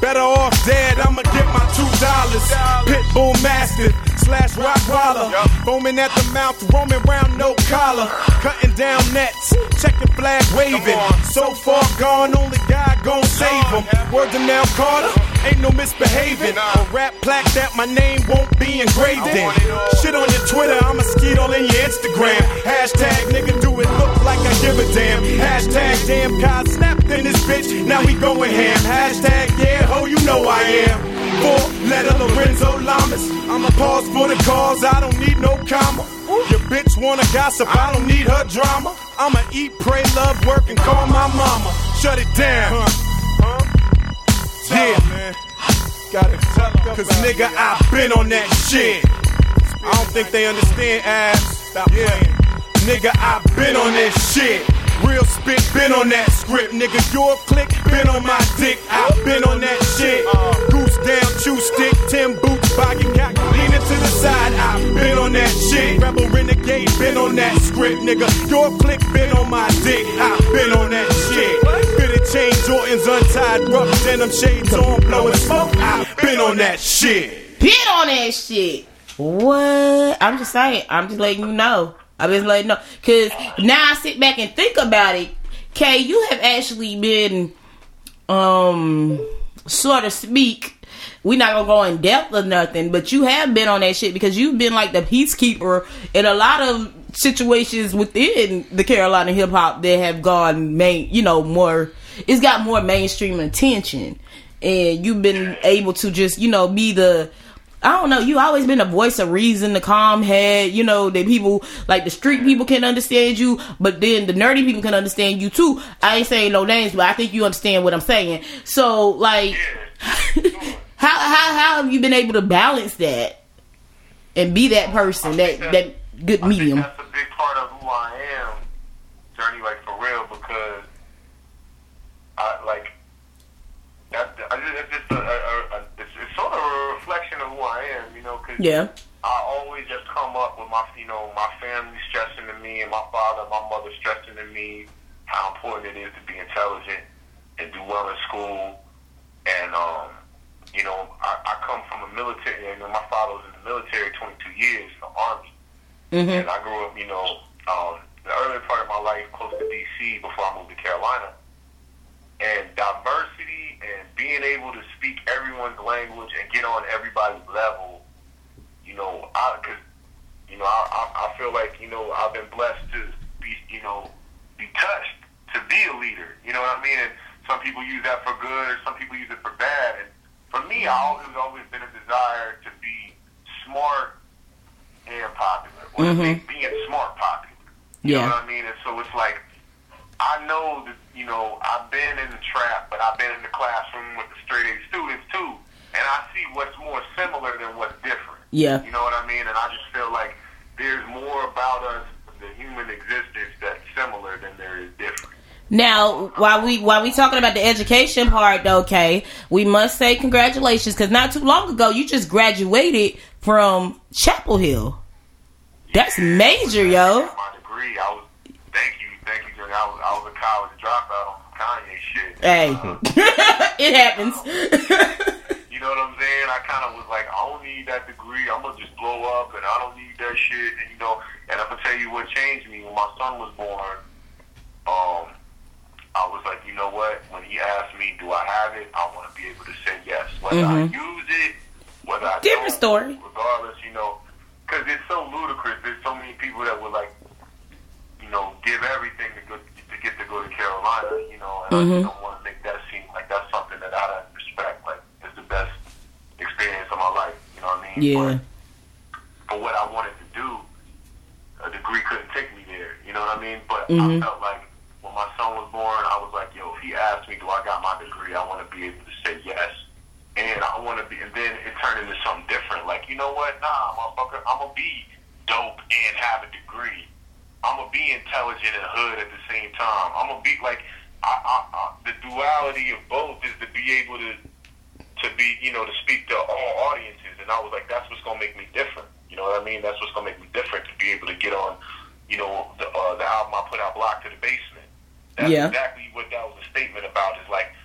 Better off dead, I'ma get my $2. Pitbull Mastiff / Rottweiler. Foaming at the mouth, roaming round, no collar. Cutting down nets, checking flag waving. So far gone, only God gon' save him. Word to Nell Carter, ain't no misbehaving. A rap plaque that my name won't be engraved in. Shit on your Twitter, I'ma skeet all in your Instagram. Hashtag nigga do it look like I give a damn. Hashtag damn God snapped in this bitch, now we going ham. Hashtag yeah ho, you know I am. 4-letter Lorenzo Lamas. I'ma pause for the cause, I don't need no comma. Your bitch wanna gossip, I don't need her drama. I'ma eat, pray, love, work, and call my mama. Shut it down. Yeah, man. Got it. Cause nigga, I been on that shit. I don't think they understand, abs. Yeah. Nigga, I been on that shit. Real spit, been on that script. Nigga, your click, been on my dick. I been on that shit. Goose down, chew stick, 10 boots, bogging cock, leaning to the side. I been on that shit. Rebel renegade, been on that script. Nigga, your click, been on my dick. I been on that shit. Fitted chain, Jordans untied, rough denim shades on, blowing smoke. I been on that shit. Been on that shit. What? I'm just saying. I'm just letting you know. I've been letting you know. Because now I sit back and think about it. Kay, you have actually been, so to speak, we're not going to go in depth or nothing, but you have been on that shit because you've been like the peacekeeper in a lot of situations within the Carolina hip hop that have gone more, it's got more mainstream attention. And you've been able to just, be the, I don't know, you always been a voice of reason, the calm head, that people, like the street people can understand you, but then the nerdy people can understand you too. I ain't saying no names, but I think you understand what I'm saying. So, like, how have you been able to balance that and be that person, that good medium? That's a big part of who I am, Journey, like for real, because it's sort of a reflection of who I am, because I always just come up with my family stressing to me and my father and my mother stressing to me how important it is to be intelligent and do well in school. And, I come from a military, my father was in the military 22 years in the Army. Mm-hmm. And I grew up, the early part of my life close to D.C. before I moved to Carolina. And diversity and being able to speak everyone's language and get on everybody's level, I feel like, I've been blessed to be touched to be a leader. You know what I mean? And some people use that for good or some people use it for bad. And for me, it's always been a desire to be smart and popular. Or being smart popular. You know what I mean? And so it's like, I know that, I've been in the trap, but I've been in the classroom with the straight A students too. And I see what's more similar than what's different. Yeah. You know what I mean? And I just feel like there's more about us, the human existence, that's similar than there is different. Now, while we talking about the education part, though, okay, we must say congratulations, because not too long ago, you just graduated from Chapel Hill. That's major, yo. My degree, thank you, Johnny. I was a college dropout on Kanye shit. Hey, it happens. You know what I'm saying? I kind of was like, I don't need that degree. I'm gonna just blow up, and I don't need that shit. And and I'm gonna tell you what changed me when my son was born. I was like, you know what? When he asked me, do I have it? I want to be able to say yes. Whether I use it, whether I don't. Different story. Regardless, because it's so ludicrous. There's so many people that would give everything to get to go to Carolina, and I don't want to make that seem like that's something that I don't respect. Like, it's the best experience of my life, you know what I mean? Yeah. But for what I wanted to do, a degree couldn't take me there, you know what I mean? But I felt like when my son was born, I was like, yo, if he asked me, do I got my degree, I want to be able to say yes. And I want to be, and then it turned into something different. Like, you know what? Nah, motherfucker, I'm going to be dope and have a degree. I'm going to be intelligent and hood at the same time. I'm going to be like, the duality of both is to be able to be, to speak to all audiences. And I was like, that's what's going to make me different. You know what I mean? That's what's going to make me different, to be able to get on, the album I put out, Block to the Basement. That's exactly what that was a statement about. Is like,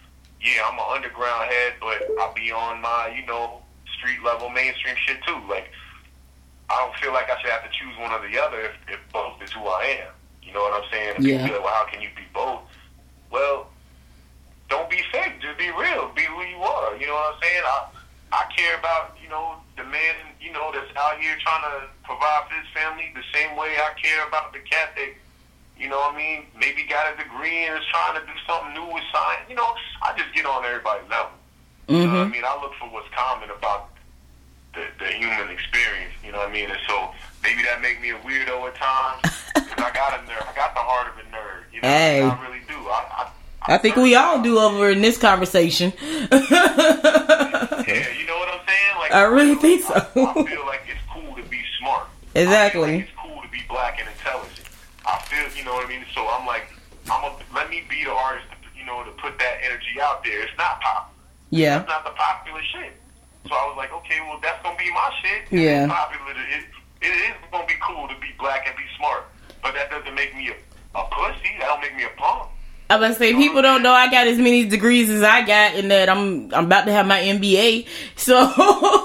yeah, I'm an underground head, but I'll be on my, you know, street level mainstream shit too. Like, I don't feel like I should have to choose one or the other if both is who I am. You know what I'm saying? If Yeah. people feel like, well, how can you be both? Well, don't be fake. Just be real. Be who you are. You know what I'm saying? I care about, you know, the man, you know, that's out here trying to provide for his family the same way I care about the cat that, you know what I mean, maybe got a degree and is trying to do something new with science. You know, I just get on everybody's level. You know what I mean? I look for what's common about the human experience. You know what I mean? And so maybe that make me a weirdo at times because I got a nerd. I got the heart of a nerd. You know, Hey. I really do. I think we all do over in this conversation. Yeah, you know what I'm saying? Like, I really think so. I feel like it's cool to be smart. Exactly. I feel like it's cool to be black and intelligent. I feel, you know what I mean? So I'm like, let me be the artist, you know, to put that energy out there. It's not popular. Yeah. That's not the popular shit. So I was like, okay, well, that's going to be my shit. Yeah. It's popular. It is going to be cool to be black and be smart. But that doesn't make me a pussy. That don't make me a punk. I was about to say, people don't know I got as many degrees as I got, and that I'm about to have my MBA. So, but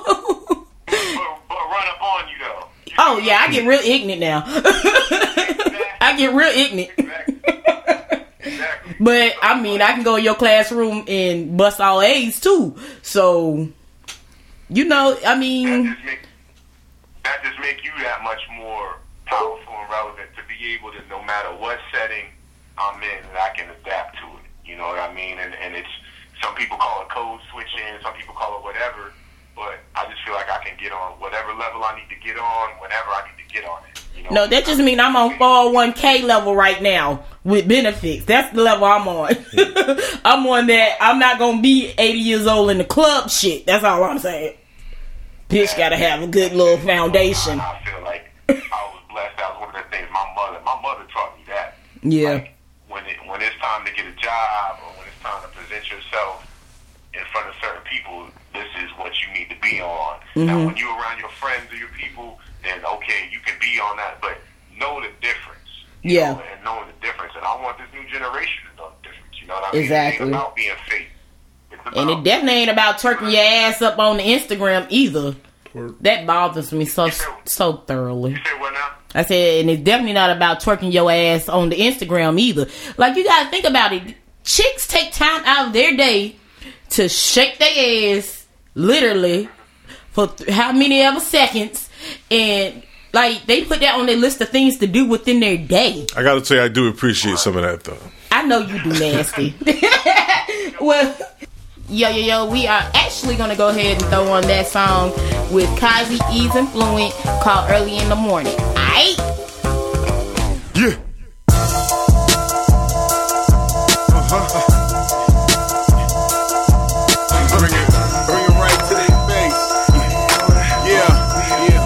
run up on you though. oh yeah, I get real ignorant now. I get real ignorant. Exactly. But I mean, I can go in your classroom and bust all A's too. So, you know, I mean, that just make you that much more powerful and relevant to be able to, no matter what setting I'm in, that I can adapt to it. You know what I mean? And it's, some people call it code switching, some people call it whatever, but I just feel like I can get on whatever level I need to get on whenever I need to get on it. You know? no, that just means I'm on 401k level right now with benefits. That's the level I'm on. I'm on that. I'm not gonna be 80 years old in the club shit. That's all I'm saying. Bitch gotta have a good little foundation. I feel like I was blessed. That was one of the things my mother taught me that. Yeah. Like, when it's time to get a job or when it's time to present yourself in front of certain people, this is what you need to be on. Now, when you're around your friends or your people, then okay, you can be on that, but know the difference. You know, and knowing the difference. And I want this new generation to know the difference. You know what I mean? Exactly. It ain't about being fake. It's about, And it definitely ain't about twerking your ass up on the Instagram either. That bothers me so thoroughly. You say what now? I said, and it's definitely not about twerking your ass on the Instagram either. Like, you gotta think about it. Chicks take time out of their day to shake their ass, literally, for how many ever seconds, and like, they put that on their list of things to do within their day. I gotta tell you, I do appreciate some of that though. I know you do, nasty. Well, yo, we are actually gonna go ahead and throw on that song with Kazi Ease and Fluent called Early in the Morning. Aight? Yeah. Bring it right to their face. Yeah.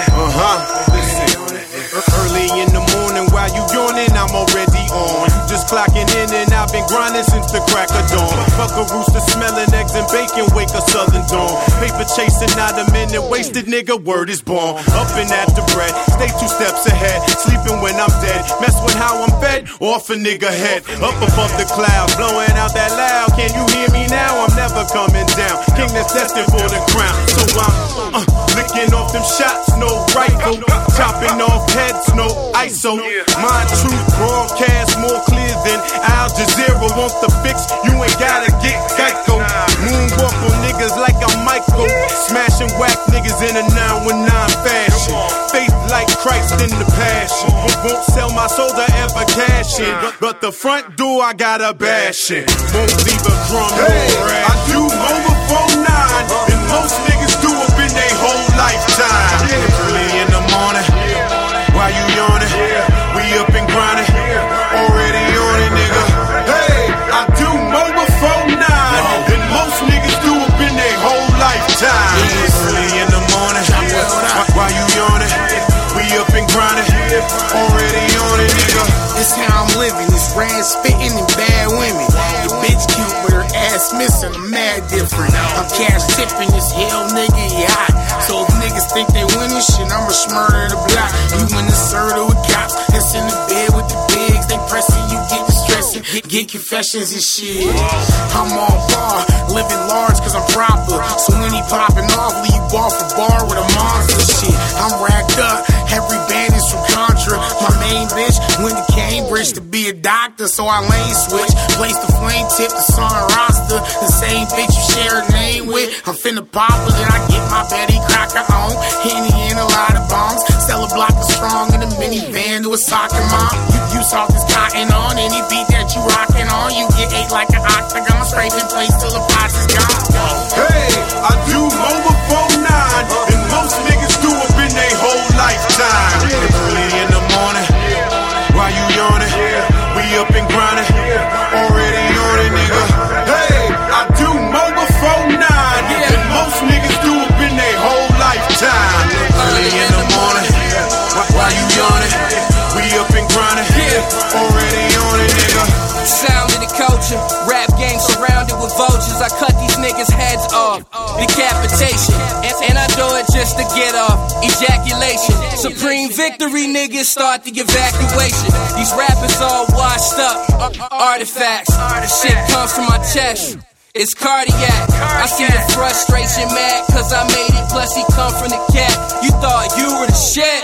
Early in the morning while you yawning, I'm already on. You just clocking in and I've been grinding since the crack of dawn. Fuck a rooster smelling eggs and bacon, wake a southern dawn. Paper chasing, not a minute wasted, nigga, word is born. Up and at the bread, stay 2 steps ahead. Sleeping when I'm dead, mess with how I'm fed, off a nigga head. Up above the clouds, blowing out that loud. Can you hear me now? I'm never coming down. King that's destined for the crown. So I'm licking off them shots, no rifle. Chopping off heads, no ISO. My truth broadcast more clear than Al Jazeera. Want the fix, you ain't gotta get Geico. Moonwalk on niggas like I'm Michael. Smashing whack niggas in a 919 fashion. Faith like Christ in the passion. Won't sell my soul to ever cash in. But the front door I gotta bash it. Won't leave a crumb. I do over 4-9. And most niggas do up in their whole lifetime. Early in the morning, while you yawning, we up and grinding. Already on it, nigga. Hey, I do over 4-9. And most niggas do up in their whole lifetime. Early in the morning, while you yawning, we up and grinding. Already on it, nigga. This how I'm living, it's rad spitting and bad women. The bitch cute with her ass missing, I'm mad different. I'm cash tipping this hell nigga, yeah. So if niggas think they winning shit, I'ma smurder the block. You in the circle with cops, that's in the bed with the bigs. They pressing you, getting stressing. get confessions and shit. I'm on bar, living large cause I'm proper. So when he popping off, leave you bar for bar with a monster shit. I'm racked up, every band is from Contra. My main bitch went to Cambridge to be a doctor, so I lane switch. Place the flame tip, the sun roster. The same bitch you share a name with. I'm finna pop her, then I get my Betty Crocker on. Henny and a lot of bombs. Sell a block of strong in a minivan to a soccer mom. You saw this cotton on any beat that you rockin' on. You get ate like an octagon, scraping place till the pots is gone. Hey, I do more before 9 than most niggas do up in their whole lifetime. Early in the morning, while you yawning, we up and grinding, already on it, nigga. Hey, I do more before 9 than most niggas do up in their whole lifetime. Early in the morning, while you yawning, we up and grinding, already on it, nigga. Sound of the culture, rap game surrounded with vultures. I cut these niggas' heads off, decapitation, and I do it just to get off ejaculation. Supreme victory, niggas start the evacuation. These rappers all washed up, artifacts. The shit comes from my chest. It's cardiac. I see the frustration mad cause I made it, plus he come from the cat. You thought you were the shit.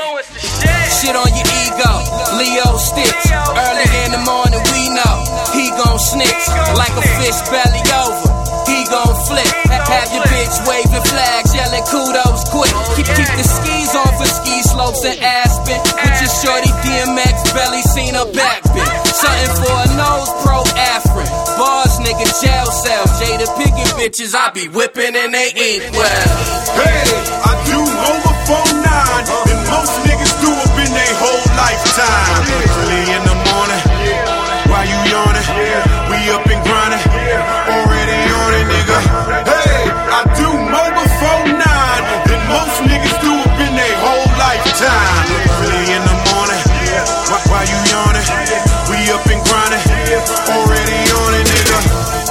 Shit on your ego, Leo Stitch. Early in the morning we know he gon' snitch like a fish belly over. He gon' flip. Have your bitch waving flags, yelling kudos quick. Keep the skis on for ski slopes in Aspen. With your shorty DMX belly, seen her back bit. Something for a nose, pro Afrin. Bars, nigga, jail cells. Jada picking bitches, I be whipping and they eat well. Hey, I do more before 9 than most niggas do up in their whole lifetime. Early in the morning, while you yawning, we up and grinding, already on it, nigga. Hey, I do more before 9 than most niggas do up in their whole lifetime. Early in the morning, while you yawning, we up and grinding, already on it, nigga.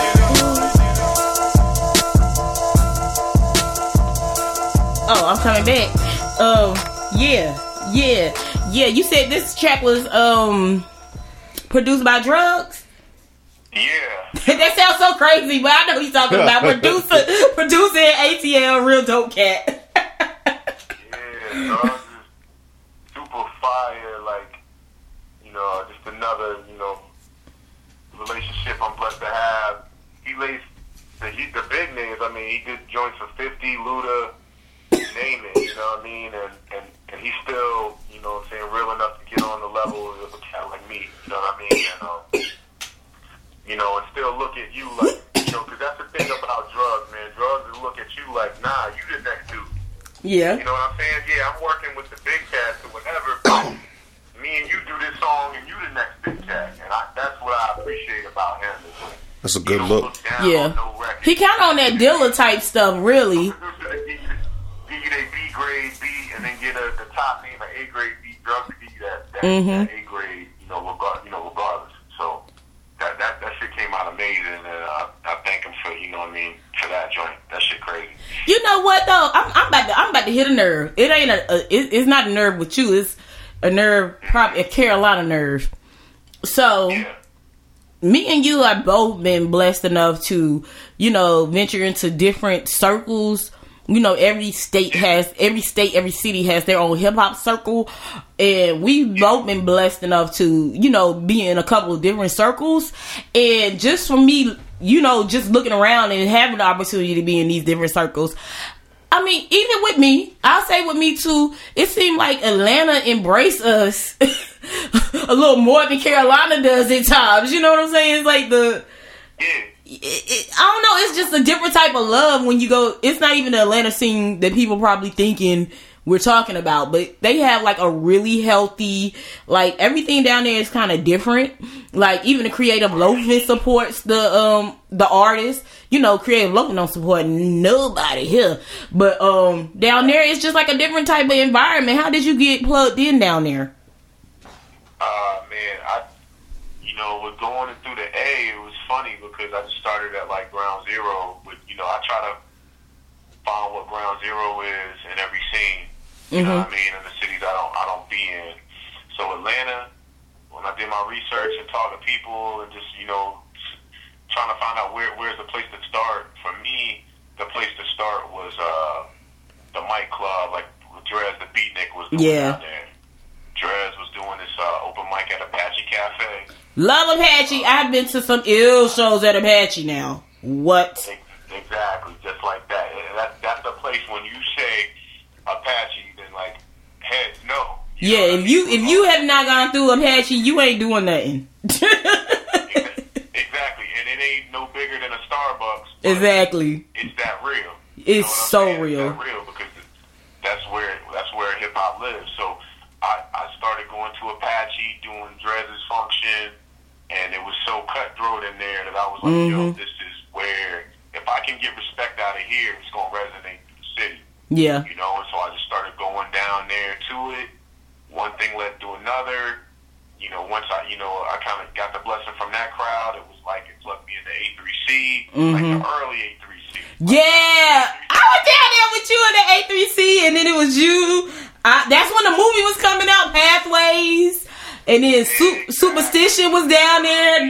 Oh, I'm coming back. Yeah. You said this track was produced by Drugs? Yeah. That sounds so crazy, but I know he's talking about producing ATL, real dope cat. Yeah, Drugs is super fire, like, you know, just another, you know, relationship I'm blessed to have. He lays the big names. I mean, he did joints for 50, Luda, name it, you know what I mean? And he's still, you know what I'm saying, real enough to get on the level of a cat like me, you know what I mean? And, you know, and still look at you like, you know, because that's the thing about Drugs, man. Drugs will look at you like, nah, you the next dude. Yeah. You know what I'm saying? Yeah, I'm working with the big cats or whatever, but me and you do this song and you the next big cat. And that's what I appreciate about him. That's a good look. Yeah. He kind of on that Dilla type stuff, really. Give you that B grade beat and then get the top name, an A grade beat. Drugs to give you that A grade, you know, regardless. So that shit came out amazing, and I thank him for, you know what I mean, for that joint. That shit crazy. You know what though? I'm about to hit a nerve. It ain't it's not a nerve with you. It's a nerve, probably a Carolina nerve. So. Yeah. Me and you have both been blessed enough to, you know, venture into different circles. You know, every city has their own hip hop circle, and we've both been blessed enough to, you know, be in a couple of different circles. And just for me, you know, just looking around and having the opportunity to be in these different circles, I mean, even with me, I'll say with me too, it seemed like Atlanta embraced us a little more than Carolina does at times. You know what I'm saying? It's like I don't know, it's just a different type of love when you go. It's not even the Atlanta scene that people probably thinking we're talking about, but they have like a really healthy, like everything down there is kind of different. Like even the Creative Loafing supports the artist. You know, Creative Loafing don't support nobody here, but down there it's just like a different type of environment. How did you get plugged in down there? Man, you know, with going through the A, it was funny because I just started at like ground zero. But you know, I try to find what ground zero is in every scene. You know what I mean? In the cities I don't be in. So Atlanta, when I did my research and talked to people and just, trying to find out where's the place to start, for me, the place to start was the Mike Club, like Drez the Beatnik was doing down there. Drez was doing this open mic at Apache Cafe. Love Apache. I've been to some ill shows at Apache now. What? Exactly, just like that. That's the place when you say Apache, then like heads no. Yeah, if you have not gone through Apache, you ain't doing nothing. Exactly, and it ain't no bigger than a Starbucks. Exactly. It's that real. It's so real. It's that real because that's where hip hop lives. So I started going to Apache, doing Drez's function, and it was so cutthroat in there that I was like, yo, this is where, if I can get respect out of here, it's going to resonate through the city. Yeah. And so I just started going down there to it. One thing led to another. Once I kind of got the blessing from that crowd, it was like it plugged me into A3C, like the early A3C. Yeah. I was down there with you in the A3C, and then it was you. That's when the movie was coming out, Pathways, and then Superstition was down there.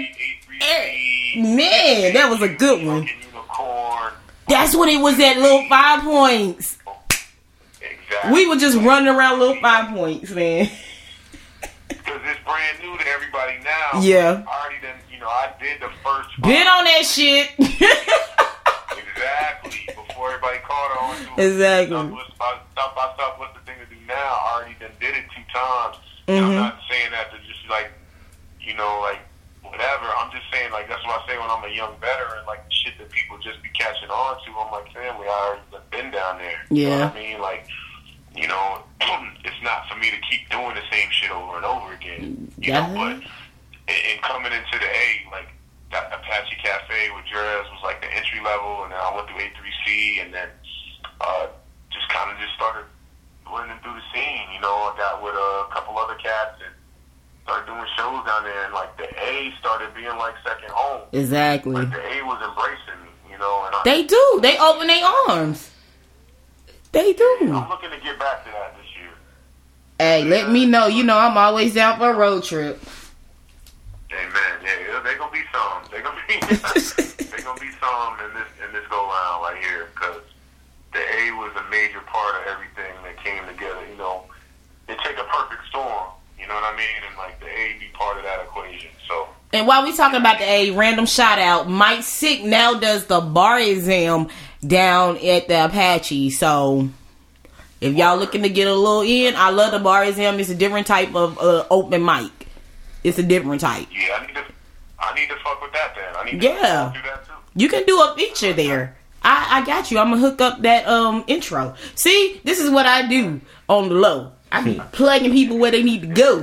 Man, that was a good one. That's when it was at Little 5 Points. Exactly. We were just running around Little 5 Points, man. Because it's brand new to everybody now. Yeah. I already done, I did the first. Been on that shit. Exactly. Before everybody caught on to it. Exactly. Stop by stop. What's the thing to do now? I already done did it 2 times. And I'm not saying that to just like, like whatever. I'm just saying like that's what I say when I'm a young veteran. Like the shit that people just be catching on to. I'm like, family, I already been down there. Yeah. You know what I mean? Like, it's not for me to keep doing the same shit over and over again. But in coming into the A, like that Apache Cafe with Drez was like the entry level, and then I went through A3C, and then just started blending through the scene. I got with a couple other cats and started doing shows down there, and like the A started being like second home. Exactly. Like the A was embracing me, and they do. They open their arms. They do. I'm looking to get back to that this year. Hey, let me know. I'm always down for a road trip. Amen. Yeah, they gonna be some. They gonna be some in this go round right here, because the A was a major part of everything that came together. It take a perfect storm. You know what I mean? And like the A be part of that equation. So. And while we talking about the A, random shout out, Mike Sick now does the bar exam down at the Apache. So if y'all looking to get a little in, I love the bar exam. It's a different type of open mic. It's a different type. Yeah, I need to fuck with that then. I need to do that too. You can do a feature there. I got you. I'm gonna hook up that intro. See, this is what I do on the low. I be plugging people where they need to go.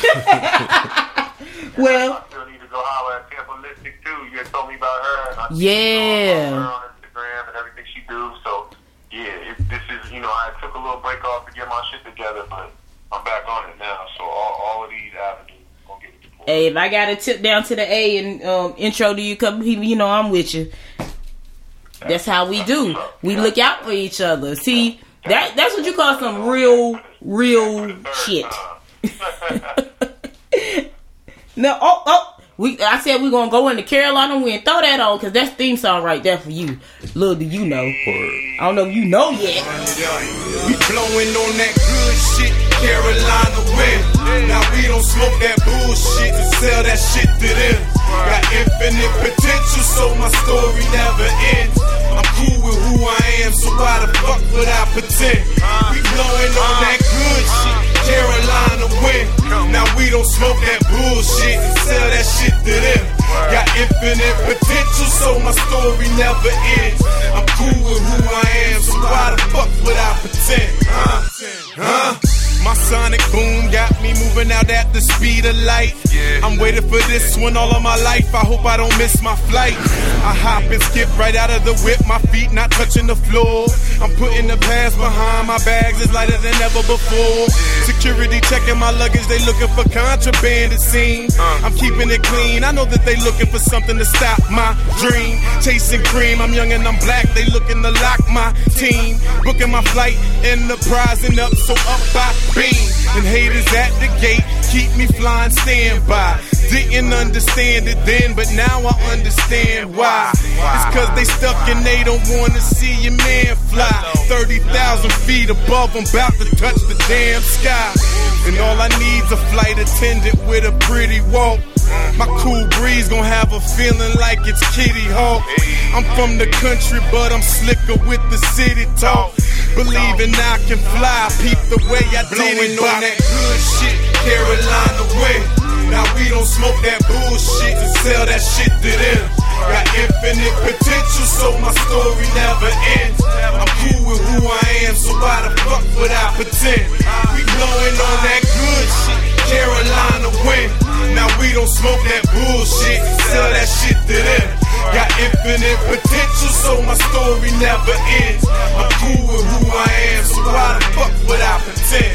Well, I still need to go holler at Tampa Mystic too. You had told me about her. And I yeah. Her on Instagram and everything she do. So yeah, this is I took a little break off to get my shit together, but I'm back on it now. So all of these avenues gonna get it support. Hey, if I got to tip down to the A and intro to you, a couple people, I'm with you. That's how we do. We look out for each other. See, that's what you call some real shit. No, I said we're gonna go into Carolina Wind. Throw that on, because that's theme song right there for you. Little do you know. I don't know if you know yet. We blowing on that good shit, Carolina Wind. Now we don't smoke that bullshit and sell that shit to them. Got infinite potential, so my story never ends. I'm cool with who I am, so why the fuck would I pretend? We blowing on that good shit, Carolina Wind. Now we don't smoke that bullshit and sell that shit to them. Got infinite potential, so my story never ends. I'm cool with who I am, so why the fuck would I pretend? My sonic boom got me moving out at the speed of light. I'm waiting for this one all of my life. I hope I don't miss my flight. I hop and skip right out of the whip, my feet not touching the floor. I'm putting the past behind my bags, it's lighter than ever before. Security checking my luggage, they looking for contraband, it seems. I'm keeping it clean, I know that they looking for something to stop my dream. Chasing cream, I'm young and I'm black, they looking to lock my team. Booking my flight, enterprising up, so up I beam. And haters at the gate, keep me flying standby. Didn't understand it then, but now I understand why. It's cause they stuck and they don't wanna see your man fly 30,000 feet above, I'm about to touch the damn sky. And all I need's a flight attendant with a pretty walk. My cool breeze gon' have a feeling like it's Kitty Hawk. I'm from the country, but I'm slicker with the city talk. Believing I can fly, peep the way I did it on that good shit, Carolina way. Now we don't smoke that bullshit and sell that shit to them. Got infinite potential, so my story never ends. I'm cool with who I am, so why the fuck would I pretend? We blowing on that good shit, Carolina win. Now we don't smoke that bullshit and sell that shit to them. Got infinite potential, so my story never ends. I'm cool with who I am, so why the fuck would I pretend?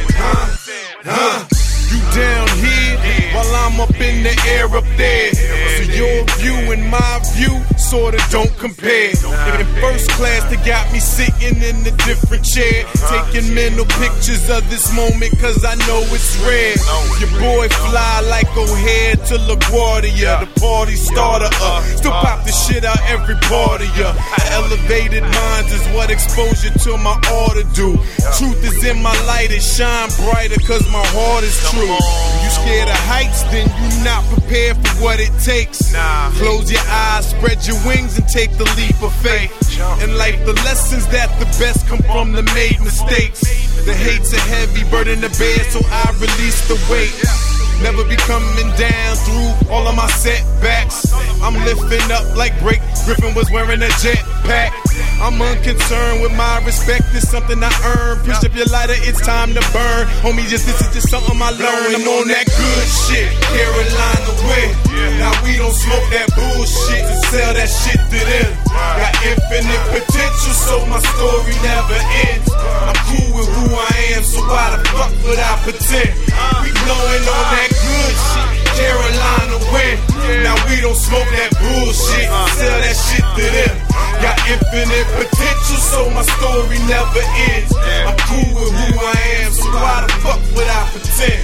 You down here, while I'm up in the air up there. So your view and my view sorta don't compare. In first class, they got me sitting in a different chair, taking mental pictures of this moment, cause I know it's rare. Your boy fly like O'Hare to LaGuardia, the party starter up. Still pop the shit out every part of ya. Elevated minds is what exposure to my ought to do. Truth is in my light, it shine brighter cause my heart is true. You scared of heights, then you not prepared for what it takes. Close your eyes, spread your wings and take the leap of faith. In life, the lessons that the best come from the made mistakes. The hate's a heavy burden to bear, so I release the weight. Never be coming down through all of my setbacks. I'm lifting up like Blake Griffin was wearing a jetpack. I'm unconcerned with my respect, it's something I earn. Push up your lighter, it's time to burn. Homie, this is just something I learned. I'm on that good shit, Carolina way. Now we don't smoke that bullshit and sell that shit to them. Got infinite potential, so my story never ends. I'm cool with who I am, so why the fuck would I pretend? We blowing on that good shit, Carolina way. Now we don't smoke that bullshit and sell that shit to them. Got infinite potential, so my story never ends. I'm cool with who I am, so why the fuck would I pretend?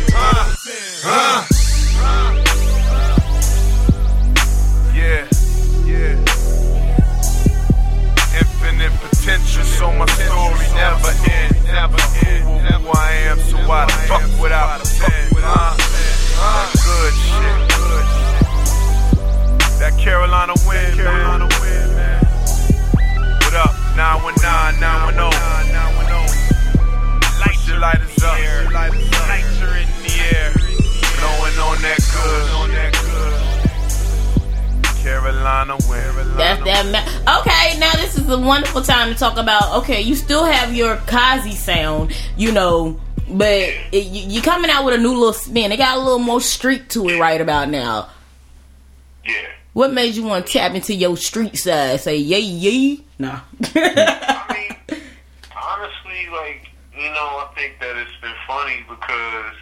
Yeah. Infinite potential, so my story never ends. Cool with who I am, so why the fuck would I pretend? Good shit. That Carolina win, man. What up? 919, 910. Lights your lighters up. Lights are in the air. Blowing on that good. Carolina win. That's that. Okay, now this is a wonderful time to talk about. Okay, you still have your Kazi sound, you know, but you coming out with a new little spin. It got a little more street to it right about now. Yeah. What made you want to tap into your street side? Say yay? Nah. I mean, honestly, like, you know, I think that it's been funny because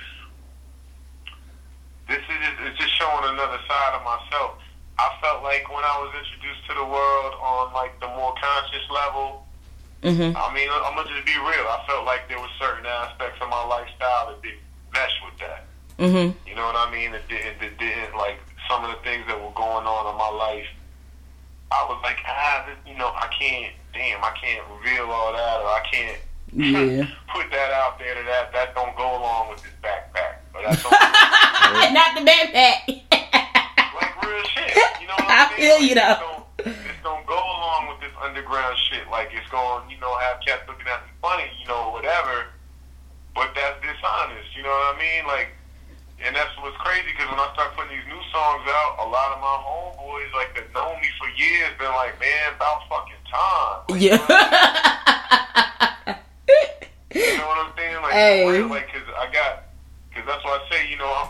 it's just showing another side of myself. I felt like when I was introduced to the world on like the more conscious level, I mean, I'm gonna just be real. I felt like there were certain aspects of my lifestyle that didn't mesh with that. You know what I mean? It didn't like some of the things that were going on in my life. I was like, you know, I can't reveal all that, or I can't put that out there that don't go along with this backpack. But that's not the backpack. Like real shit. You know what I'm saying? I feel you though. This don't go along with this underground shit. Like it's going, you know, have cats looking at me funny, you know, whatever. But that's dishonest. You know what I mean? Like. And that's what's crazy, because when I start putting these new songs out, a lot of my homeboys, like, that know me for years, been like, man, about fucking time. Like, you know what I'm saying? Like, hey. Like, because that's why I say,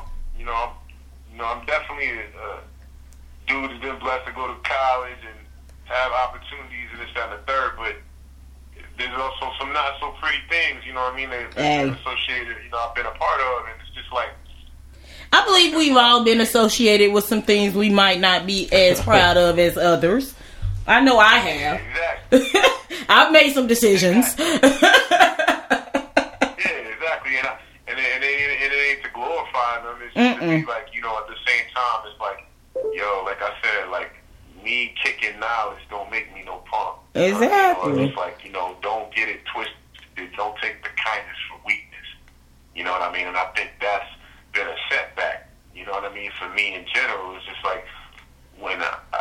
I'm definitely a dude who's been blessed to go to college and have opportunities and this, that, and the third, but there's also some not so pretty things, you know what I mean, that been associated, you know, I've been a part of, and it's just like, I believe we've all been associated with some things we might not be as proud of as others. I know I have. Exactly. I've made some decisions. Yeah, exactly. And it ain't to glorify glorifying them. It's just to be like, you know, at the same time, it's like, yo, like I said, like, me kicking knowledge don't make me no punk. Exactly. You know, it's like, you know, don't get it twisted. Don't take the kindness for weakness. You know what I mean? And I think that's been a setback. You know what I mean? For me in general, it's just like when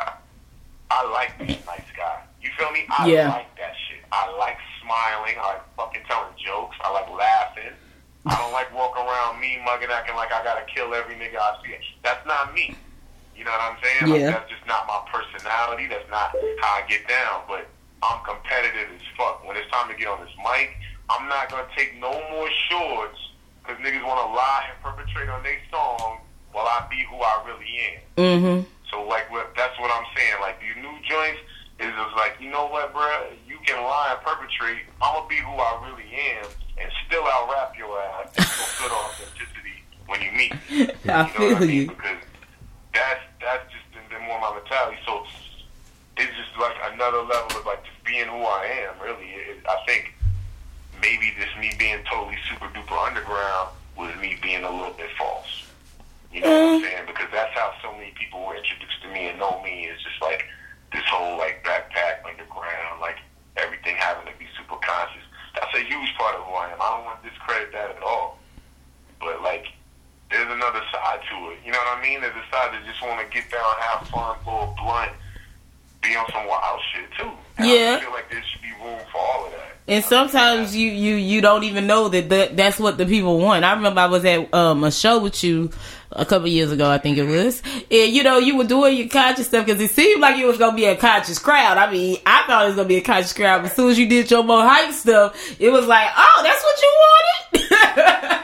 I like being a nice guy. You feel me? I like that shit. I like smiling. I like fucking telling jokes. I like laughing. I don't like walking around mean mugging, acting like I gotta kill every nigga I see. That's not me. You know what I'm saying? Yeah. Like, that's just not my personality. That's not how I get down. But I'm competitive as fuck. When it's time to get on this mic, I'm not gonna take no more shorts because niggas wanna lie and perpetrate on their song while I be who I really am. Mm-hmm. So like, that's what I'm saying. Like these new joints is just like, you know what, bruh? You can lie and perpetrate. I'ma be who I really am, and still I'll rap your ass and fulfill authenticity when you meet. I feel what I mean? you. Because that's just been more my mentality. So it's just like another level of like just being who I am. Really, I think maybe just me being totally super duper underground was me being a little bit false. You know what I'm saying? Because that's how so many people were introduced to me and know me. Is just like this whole like backpack underground, like everything having to be super conscious. That's a huge part of who I am. I don't want to discredit that at all. But like, there's another side to it. You know what I mean? There's a side that just want to get down, have fun, blow a blunt, be on some wild shit too. And I feel like there should be room for all of that. And sometimes you don't even know that's what the people want. I remember I was at a show with you a couple years ago, I think it was. And, you know, you were doing your conscious stuff because it seemed like it was going to be a conscious crowd. I mean, I thought it was going to be a conscious crowd. But as soon as you did your more hype stuff, it was like, oh, that's what you wanted?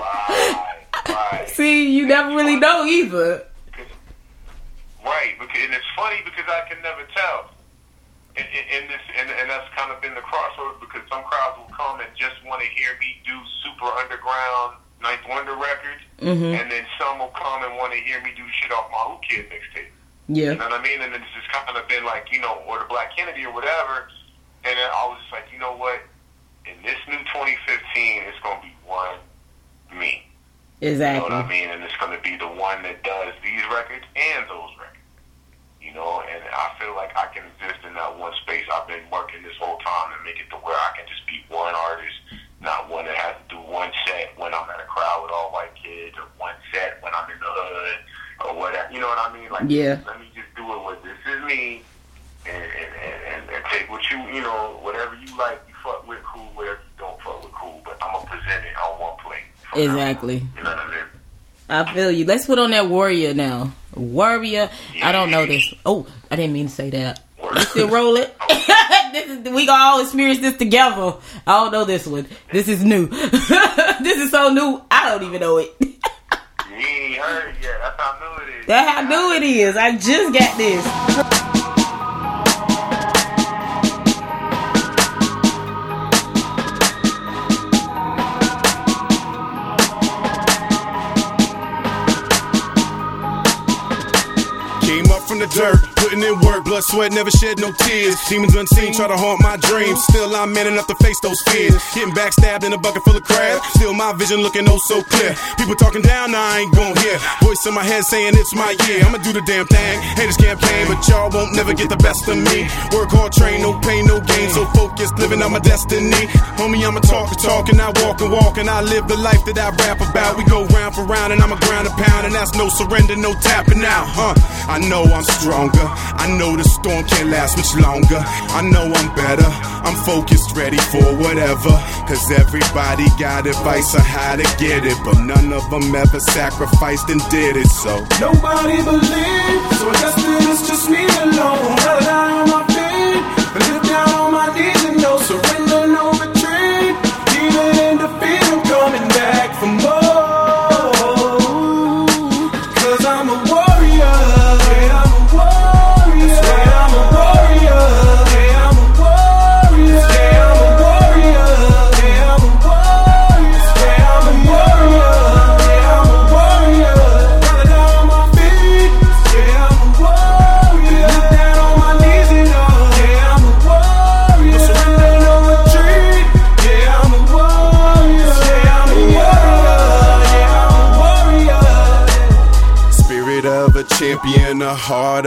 Right. See, you never really know either. Right. And it's funny because I can never tell. And that's kind of been the crossroads because some crowds will come and just want to hear me do super underground Ninth Wonder records, and then some will come and want to hear me do shit off my Who Kid mixtape. Yeah. You know what I mean? And it's just kind of been like, you know, or the Black Kennedy or whatever. And then I was just like, you know what? In this new 2015, it's going to be one me. Exactly. You know what I mean? And it's going to be the one that does these records and those records. You know, and I feel like I can exist in that one space. I've been working this whole time to make it to where I can just be one artist, not one that has to do one set when I'm at a crowd with all white kids, or one set when I'm in the hood, or whatever. You know what I mean? Like, let me just do it with this is me, and take what you know, whatever you like, you fuck with, cool. Whatever you don't fuck with, cool. But I'm gonna present it on one plate. Exactly. You know what I mean? I feel you. Let's put on that Warrior now. Warrior. I don't know this. Oh, I didn't mean to say that. You still roll it? We gonna all experience this together. I don't know this one. This is new. This is so new. I don't even know it. You ain't heard it yet. That's how new it is. That's how new it is. I just got this. From the dirt, putting in work, blood, sweat, never shed no tears. Demons unseen try to haunt my dreams. Still I'm man enough to face those fears. Getting backstabbed in a bucket full of crab. Still my vision looking oh so clear. People talking down, now I ain't gon' hear. Voice in my head saying it's my year. I'ma do the damn thing. Haters campaign, but y'all won't never get the best of me. Work hard, train, no pain, no gain. So focused, living on my destiny. Homie, I'ma talk the talk and I walk and I live the life that I rap about. We go round for round and I'ma ground a pound, and that's no surrender, no tapping out, I know I'm stronger. I know the storm can't last much longer. I know I'm better. I'm focused, ready for whatever. Cause everybody got advice on how to get it, but none of them ever sacrificed and did it, so nobody believes, so I guess that it's just me alone. Rather die on my feet, but live down on my knees and no surrender, no retreat. Even in defeat, I'm coming back for more. Cause I'm a warrior. Warrior.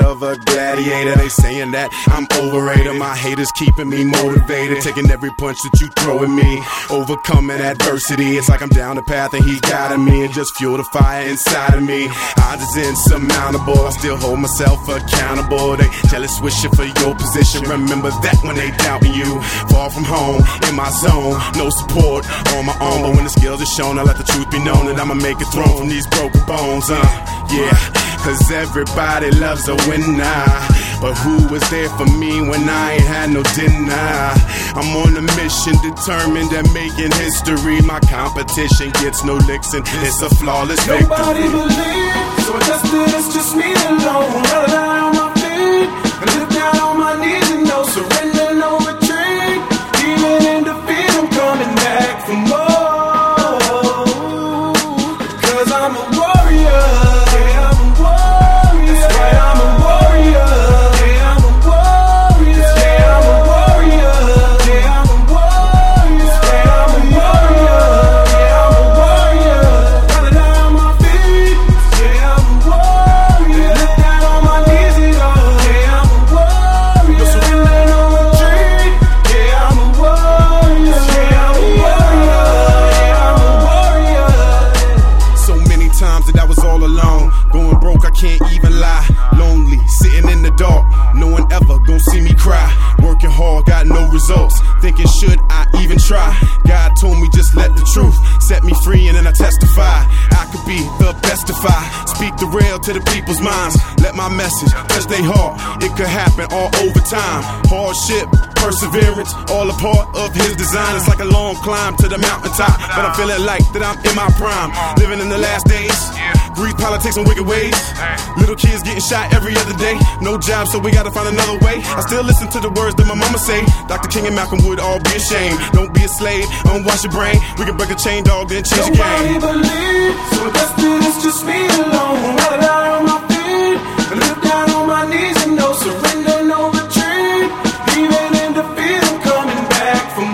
of a gladiator. They saying that I'm overrated. My haters keeping me motivated, taking every punch that you throw at me, overcoming adversity. It's like I'm down the path and he guiding me, and just fuel the fire inside of me. Odds is insurmountable, I still hold myself accountable. They jealous wishing for your position. Remember that when they doubting you. Far from home, in my zone, no support on my own. But when the skills are shown, I let the truth be known that I'ma make it thrown from these broken bones. Yeah, cause everybody loves a winner, but who was there for me when I ain't had no dinner? I'm on a mission determined at making history. My competition gets no licks and it's a flawless victory. Nobody believes, so I just did, it's just me alone. Rather die on my feet and live down on my knees and no surrender, no retreat. Even in defeat, I'm coming back for more. Cause I'm a warrior. Yeah, I'm a warrior. That's right, I'm a warrior. Yeah, I'm a warrior. Yeah, I'm a warrior. Yeah, I'm a warrior. That's right, I'm a warrior. Yeah, I'm a warrior. Rather die on my feet. Yeah, I'm a warrior. Live down on my knees and all. Yeah, I'm a warrior. No surrender, no retreat. Yeah, I'm a warrior. Yeah, I'm a warrior. Yeah, I'm a warrior. So many times that I was all alone, going broke, I can't even lie. Lonely, sitting in the dark, no one ever gon' see me cry. Working hard, got no results, thinking should I even try? God told me just let the truth set me free and then I testify. I could be the best if I speak the real to the people's minds. Let my message touch their heart, it could happen all over time. Hardship, perseverance, all a part of his design. It's like a long climb to the mountaintop, but I'm feeling like that I'm in my prime, living in the last days. Greed, politics, and wicked ways. Little kids getting shot every other day. No job, so we gotta find another way. I still listen to the words that my mama say. Dr. King and Malcolm would all be ashamed. Don't be a slave, unwash your brain. We can break a chain, dog, then change the game. Nobody believes, so I just did, it's just me alone. Rather die on my feet and live down on my knees and no surrender, no retreat. Even in defeat, I'm coming back for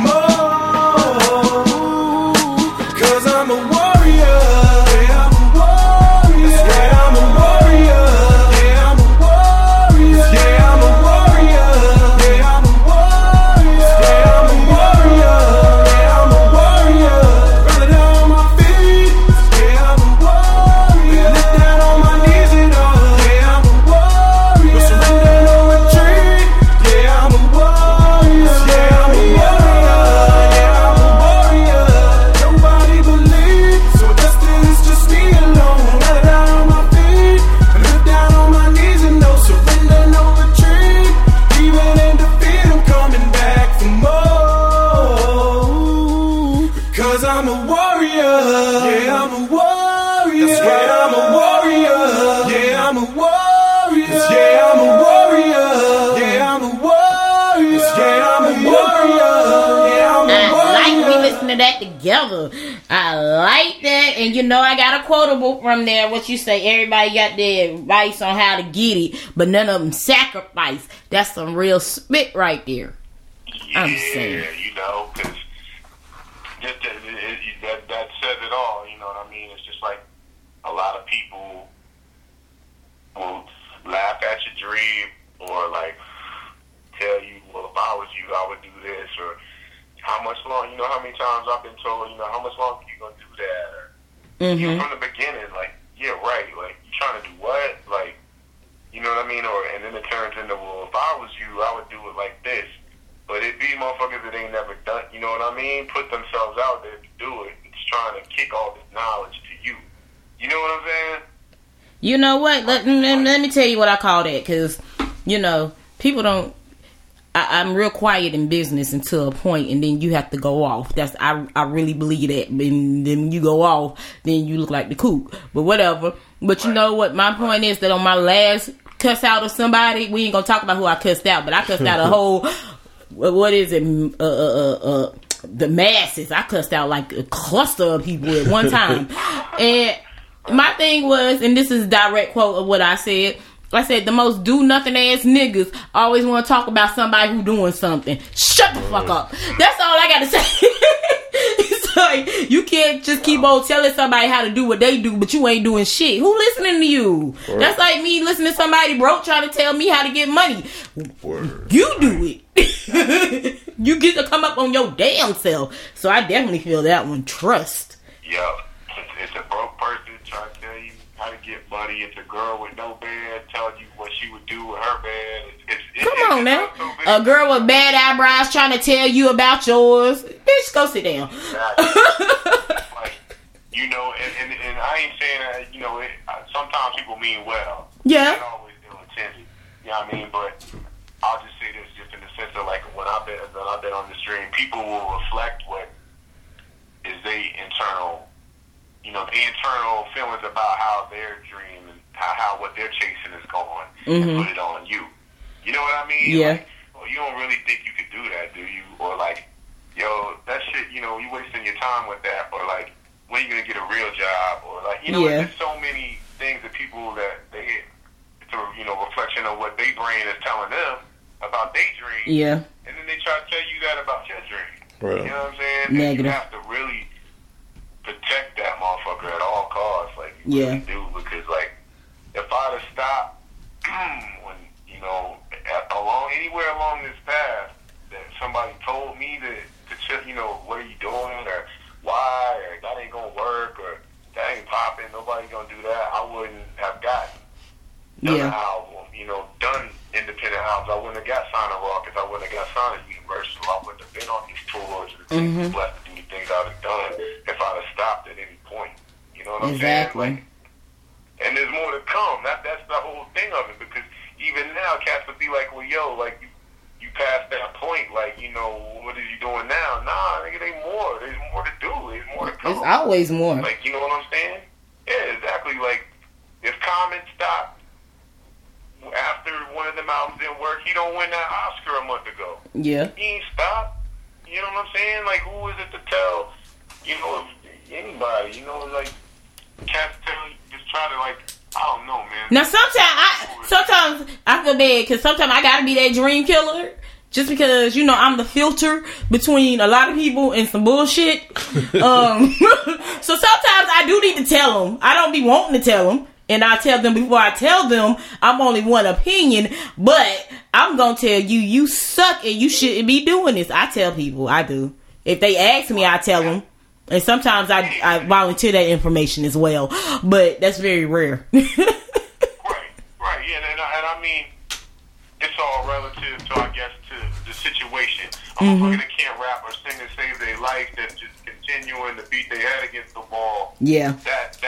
more. Cause I'm a warrior. Yeah, I'm a warrior. That's right, I'm a warrior. Yeah, I'm a warrior. Yeah, I'm a warrior. Yeah, I'm a warrior. Yeah, I'm a warrior. Yeah, I'm a warrior. Rather die on my feet. Yeah, I'm a warrior. Live down on my knees and all. Yeah, I'm a warrior. No surrender, no retreat. Yeah, I'm a warrior. Yeah, I'm a warrior. Yeah, I'm a warrior. Nobody believes, so just did, it's just me alone. Rather die on my feet and live down on my knees and no surrender, no retreat. Even in defeat, I'm coming back for more. Cause I'm a warrior. Yeah, I'm a warrior. That's right, I'm a warrior. Yeah, I'm a warrior. Yeah, I'm a warrior. Yeah, I'm a warrior. Yeah, I'm a warrior. Yeah, I'm a warrior. I like we listen to that together. I like that. And you know, I got a quotable from there. What you say, everybody got their advice on how to get it, but none of them sacrifice. That's some real spit right there. I'm saying. Yeah, you know, because that says it all, you know what I mean? It's just like a lot of people will laugh at your dream or like tell you, well, if I was you, I would do this, or how much long, you know how many times I've been told, you know, how much longer you going to do that, or you know, from the beginning, like, yeah, right, like, you trying to do what, like, you know what I mean, or, and then it turns into, well, if I was you, I would do it like this, but it be motherfuckers that ain't never done, you know what I mean, put themselves out there to do it, it's trying to kick all this knowledge to you, you know what I'm saying? You know what, let me tell you what I call that, because, you know, people don't, I'm real quiet in business until a point, and then you have to go off. That's I really believe that. And then when you go off, then you look like the kook. But whatever. But you know what? My point is that on my last cuss out of somebody, we ain't gonna talk about who I cussed out, but I cussed out a whole. What is it? The masses. I cussed out like a cluster of people at one time. And my thing was, and this is a direct quote of what I said. I said, the most do-nothing ass niggas always want to talk about somebody who doing something. Shut the fuck up. That's all I got to say. It's like, you can't just keep on telling somebody how to do what they do, but you ain't doing shit. Who listening to you? Word. That's like me listening to somebody broke trying to tell me how to get money. Word. You do it. You get to come up on your damn self. So I definitely feel that one. Trust. Yeah. It's a broke person trying to tell you how to get money. It's a girl with no bed telling you what she would do with her bed. Come on now. A girl with bad eyebrows trying to tell you about yours. Bitch, go sit down. Exactly. Like, you know, and I ain't saying that, you know, sometimes people mean well. Yeah. It's not always ill-intended. You know what I mean? But I'll just say this just in the sense of, like, when I've been on the stream, people will reflect what is their internal, you know, the internal feelings about how their dream and how what they're chasing is going, and put it on you. You know what I mean? Yeah. Like, well, you don't really think you could do that, do you? Or like, yo, that shit, you know, you wasting your time with that. Or like, when are you gonna get a real job? Or like, you know, there's so many things that people that they get, it's a, you know, reflection of what their brain is telling them about their dream. Yeah. And then they try to tell you that about your dream. Right. You know what I'm saying? Negative. And you have to really protect that motherfucker at all costs. Like, you really do. Because like, if I'd have stopped when, you know, anywhere along this path that somebody told me to you know, what are you doing, or why, or that ain't gonna work, or that ain't popping, nobody gonna do that, I wouldn't have gotten done an album, you know, done independent albums. I wouldn't have got signed to Rawkus, I wouldn't have got signed to Universal, I wouldn't have been on these tours, and blessed to do the things I'd have done if I'd have stopped at any point. You know what I'm saying? Like, and there's more to come. That's the whole thing of it, because even now, cats would be like, well, yo, like, you passed that point, like, you know, what are you doing now? Nah, nigga, there's more to do, there's more to come. There's always more. Like, you know what I'm saying? Yeah, exactly. Like, if Common stopped after one of them albums didn't work, he don't win that Oscar a month ago. Yeah. He ain't stopped. You know what I'm saying? Like, who is it to tell, you know, anybody, you know, like, cats tell you, just try to, like, I don't know, man. Now, sometimes I feel bad, because sometimes I gotta be that dream killer, just because, you know, I'm the filter between a lot of people and some bullshit. So sometimes I do need to tell them. I don't be wanting to tell them, and I tell them before I tell them I'm only one opinion, but I'm gonna tell you, you suck and you shouldn't be doing this. I tell people, I do. If they ask me, I tell them. And sometimes I volunteer that information as well, but that's very rare. Right, yeah, and I mean, it's all relative to, I guess, to the situation. A motherfucker that can't rap or sing to save their life, that's just continuing to beat their head against the wall. Yeah. That's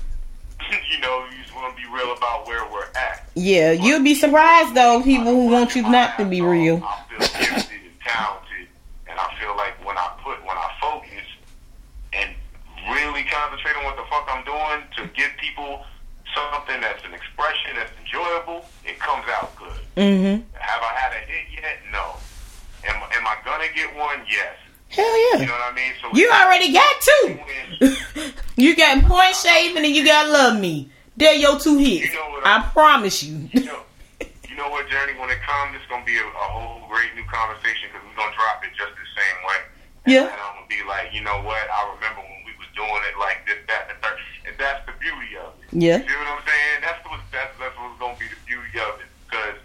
you know, you just want to be real about where we're at. Yeah, but you'll be surprised, though, people who want you not to be real. I feel gifted and talented, and I feel like when I focus and really concentrate on what the fuck I'm doing to give people something that's an expression that's enjoyable, it comes out good. Have I had a hit yet? No. Am I gonna get one? Yes. Hell yeah. You know what I mean? So you already got two. You got Point Shaving and you got Love Me. They're your two hits. You know I promise you. You know what, Journey? When it comes, it's gonna be a whole great new conversation, because we're gonna drop it just the same way. Yeah. And I'm gonna be like, you know what? I remember when we was doing it like this, that, and the third. And that's the beauty of it. Yeah. You see what I'm saying? That's what's gonna be the beauty of it, because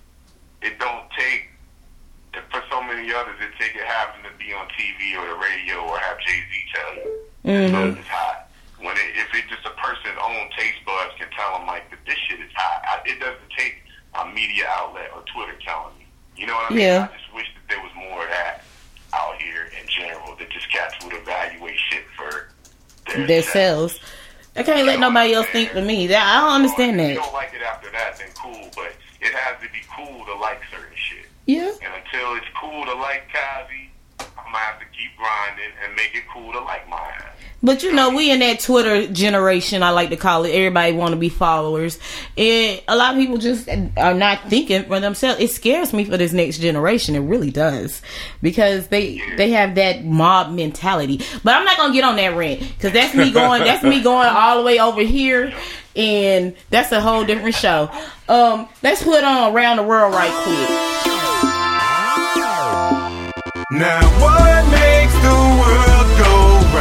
it don't take. For so many others, it having to be on TV or the radio or have Jay-Z tell you it's hot. When if it's just a person's own taste buds can tell them like that this shit is hot. It doesn't take a media outlet or Twitter telling me. You know what I mean? Yeah. I just wish that there was more of that out here in general. That just cats would evaluate shit for themselves. I can't let nobody else think for me. I don't understand that. If you don't like it after that, then cool. But it has to be cool to like certain shit. Yeah. And until it's cool to like Kazi, I'm going to have to keep grinding and make it cool to like my ass. But you know, we in that Twitter generation, I like to call it. Everybody want to be followers. And a lot of people just are not thinking for themselves. It scares me for this next generation. It really does. Because they have that mob mentality. But I'm not going to get on that rant. Because that's me going all the way over here. And that's a whole different show. Let's put on Around the World right quick. Now what makes the world go round?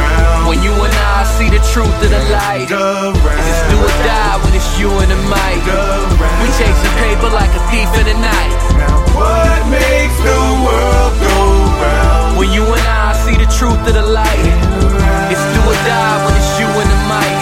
see the truth of the light. It's do or die when it's you and the mic. We chasing paper like a thief in the night. Now what makes the world go round? When you and I see the truth of the light. It's do or die when it's you and the mic.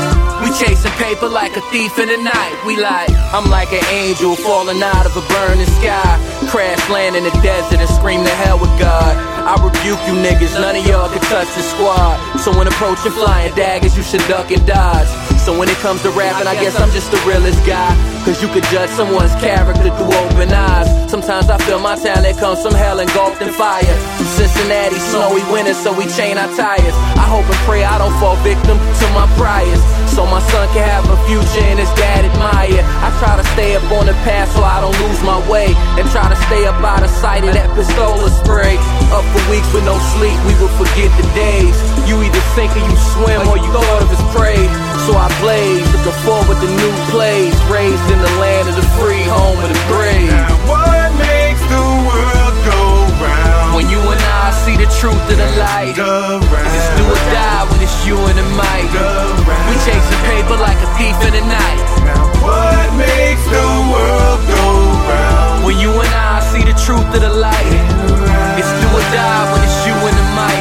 We chasing paper like a thief in the night. We like, I'm like an angel falling out of a burning sky. Crash land in the desert and scream to hell with God. I rebuke you niggas, none of y'all can touch the squad. So when approaching flying daggers, you should duck and dodge. So when it comes to rapping, I guess I'm just the realest guy. Cause you could judge someone's character through open eyes. Sometimes I feel my talent comes from hell engulfed in fire. From Cincinnati, snowy winters, so we chain our tires. I hope and pray I don't fall victim to my priors. So my son can have a future and his dad admire. I try to stay up on the path so I don't lose my way. And try to stay up out of sight of that pistola spray. Up for weeks with no sleep, we will forget the days. You either sink or you swim or you thought of his prey. So I blaze, looking forward to new plays. Raised in the land of the free, home of the brave. Now what makes the world go round? When you and I see the truth of the light. It's do or die when it's you and the mic. We chasing paper like a thief in the night. Now what makes the world go round? When you and I see the truth of the light. It's do or die when it's you and the mic.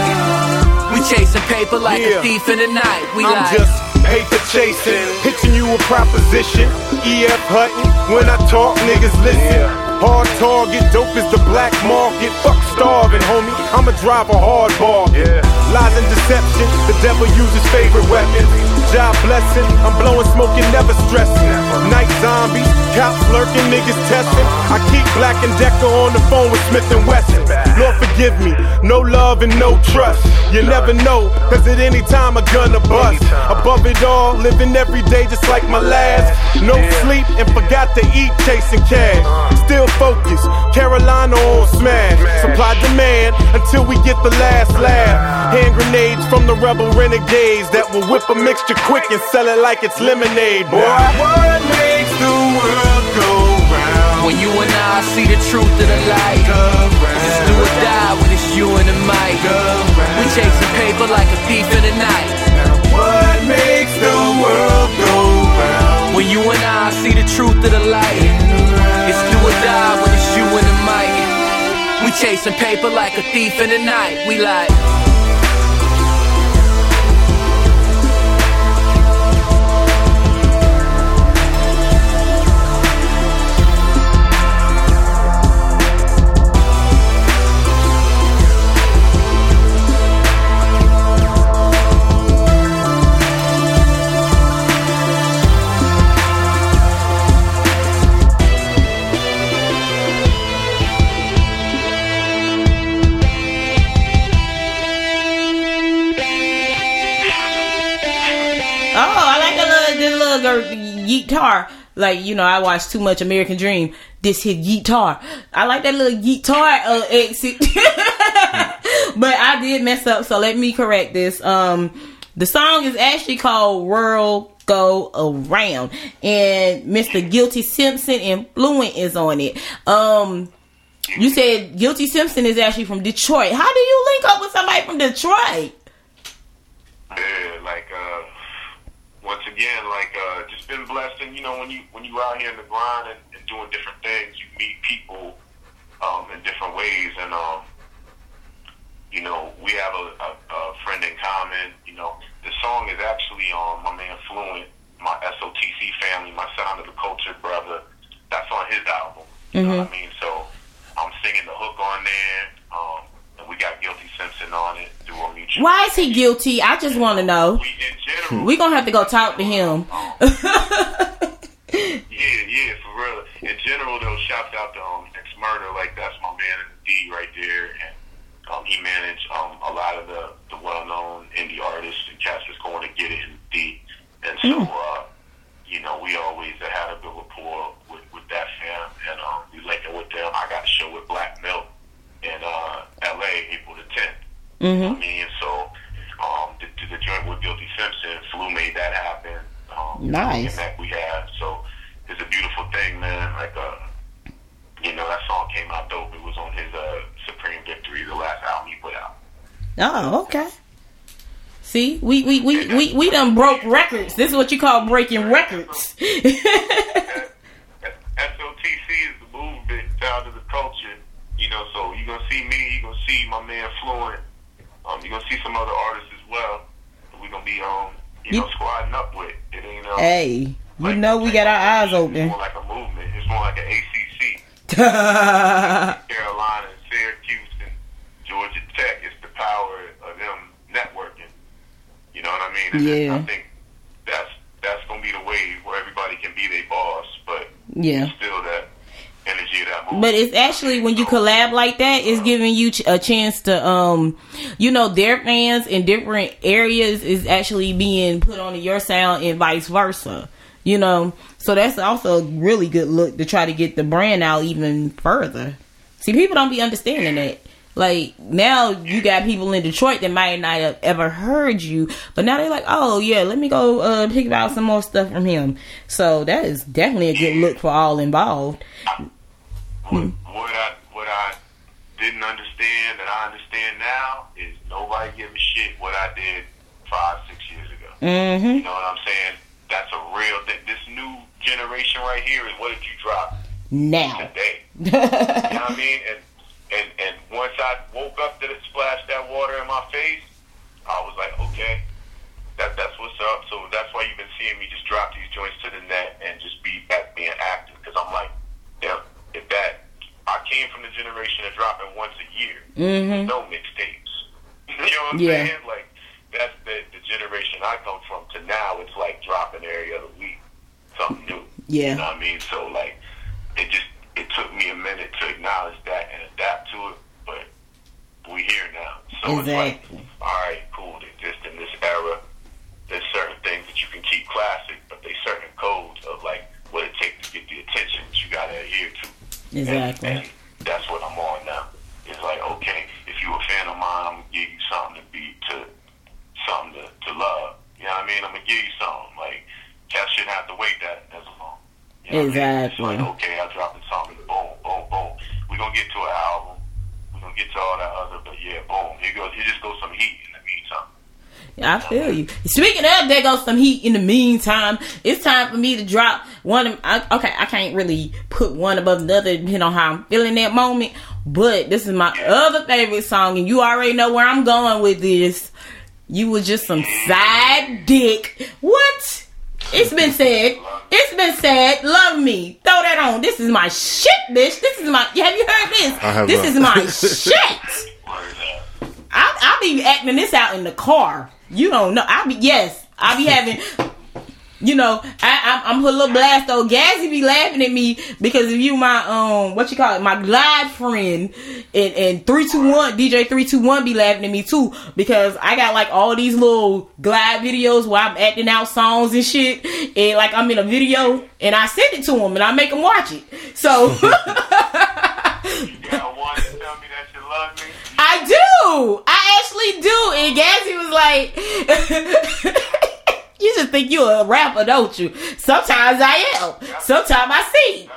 We chasing paper like a thief in the night. We I'm like just paper chasing, pitching you a proposition. E.F. Hutton, when I talk, niggas listen. Hard target, dope is the black market. Fuck starving, homie, I'ma drive a hard bargain. Lies and deception, the devil uses favorite weapon. Job blessing, I'm blowing smoke and never stressing. Night zombies, cops lurking, niggas testing. I keep Black and Decker on the phone with Smith and Wesson. Lord forgive me, no love and no trust. You never know, cause at any time a gun or bust. Above it all, living every day just like my last. No sleep and forgot to eat, chasing cash. Still focused, Carolina on smash. Supply demand until we get the last laugh. Hand grenades from the rebel renegades that will whip a mixture quick and sell it like it's lemonade, boy. What makes the world go round? When you and I see the truth of the light. It's do or die when it's you and the mic. We chasing paper like a thief in the night. Now what makes the world go round? When you and I see the truth of the light. It's do or die when it's you and the mic. We chasing paper like a thief in the night. We like. Guitar, like, you know, I watch too much American Dream. This hit guitar. I like that little guitar exit. But I did mess up, so let me correct this. The song is actually called World Go Around, and Mr. Guilty Simpson and Fluent is on it. You said Guilty Simpson is actually from Detroit. How do you link up with somebody from Detroit? Yeah, like once again, like just been blessed, and you know, when you out here in the grind and doing different things, you meet people in different ways, and you know, we have a friend in common. You know, the song is actually on my man Fluent, my SOTC family, my Sound of the Culture brother. That's on his album. You know what I mean? So I'm singing the hook on there. And we got Guilty Simpson on it through a mutual. Why is he guilty? I just want to know. We're going to have to go talk to him. Yeah, for real. In general, though, shouts out to X Murder. Like, that's my man in the D right there. And he managed a lot of the well-known indie artists and cats that's going to get it in the D. And so, you know, we always had a good rapport with that fam. And we linking with them. I got a show with Black Milk in LA, April the 10th. You know what I mean? So the joint with Guilty Simpson, Flu made that happen. Nice. That we have. So it's a beautiful thing, man. Like, you know, that song came out dope. It was on his Supreme Victory, the last album he put out. Oh, okay. See, we done broke records. This is what you call breaking records. SOTC is the movement, sound of the culture. You know, so you're gonna see me, you're gonna see my man Fluent. You're gonna see some other artists as well. We're gonna be squadding up with. It ain't hey, you know we got our eyes open. It's more like a movement. It's more like an ACC. Carolina, Syracuse, and Georgia Tech. It's the power of them networking. You know what I mean? And yeah. I think that's gonna be the wave where everybody can be their boss, but yeah, still that energy of that movement. But it's actually when you collab like that, it's giving you a chance to their fans in different areas is actually being put onto your sound and vice versa. You know, so that's also a really good look to try to get the brand out even further. See, people don't be understanding that. Like, now you got people in Detroit that might not have ever heard you, but now they're like, oh, yeah, let me go pick out some more stuff from him. So that is definitely a good look for all involved. What I didn't understand that I understand now is nobody give a shit what I did 5-6 years ago. Mm-hmm. You know what I'm saying? That's a real thing. This new generation right here is what did you drop now today? You know what I mean? And once I woke up that it splashed that water in my face, I was like, okay, that's what's up. So that's why you've been seeing me just drop these joints to the net and just be back being active, because I'm like, yeah, if that I came from the generation of dropping once a year, no mixtapes. You know what I'm saying? Like, that's the generation I come from to now. It's like dropping every other week, something new. Yeah. You know what I mean? So like, it took me a minute to acknowledge that and adapt to it, but we here now. So exactly. It's like, all right, cool. Just in this era, there's certain things that you can keep classic, but there's certain codes of like what it takes to get the attention that you gotta adhere to. Exactly. And that's what I'm on now. It's like, okay, if you're a fan of mine, I'm gonna give you something to love. You know what I mean? I'm gonna give you something. Like, cats shouldn't have to wait that as long. You know exactly. What I mean? It's like, okay, I dropped a song, boom, boom, boom. We're gonna get to an album. We're gonna get to all that other, but yeah, boom. Here just goes some heat in the meantime. I feel you. Speaking of, there goes some heat in the meantime. It's time for me to drop one of I can't really put one above the other depending on how I'm feeling that moment, but this is my other favorite song, and you already know where I'm going with this. You was just some side dick. What? It's been said. It's been said. Love me. Throw that on. This is my shit, bitch. This is my... Have you heard this? This is my shit. I'll be acting this out in the car. You don't know. I'll be having... You know, I'm put a little blast though. Gazzy be laughing at me because of you, my my glide friend, and 321 DJ 321 be laughing at me too because I got like all these little glide videos where I'm acting out songs and shit, and like I'm in a video and I send it to him and I make him watch it. So you got one to tell me that you love me. I do. I actually do. And Gazzy was like. You just think you're a rapper, don't you? Sometimes I am. Sometimes I sing.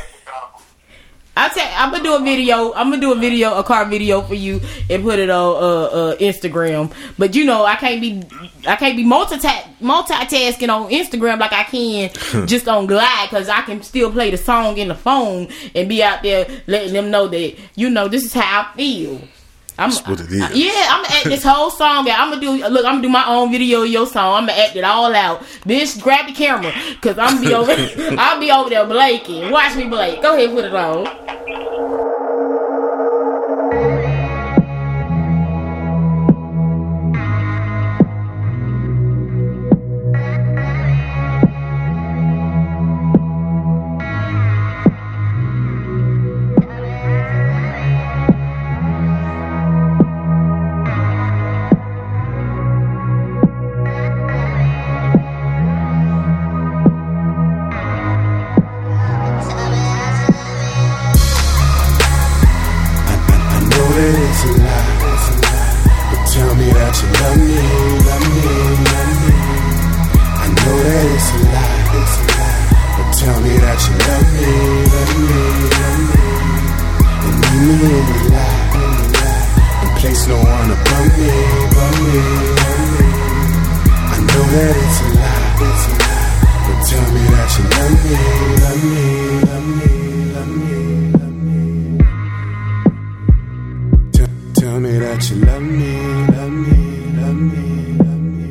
I'm gonna do a video. A car video for you and put it on Instagram. But you know, I can't be multitasking on Instagram like I can just on Glide, because I can still play the song in the phone and be out there letting them know that, you know, this is how I feel. That's what it is. Yeah, I'm gonna act this whole song out. I'm gonna do my own video of your song. I'm gonna act it all out. Bitch, grab the camera, cause I'll be over there blanking. Watch me blake. Go ahead, put it on. Place no one above me. that it's a lie, but tell me that you love me, love me, love me, love me, love me. Tell me that you love me, love me, love me, love me.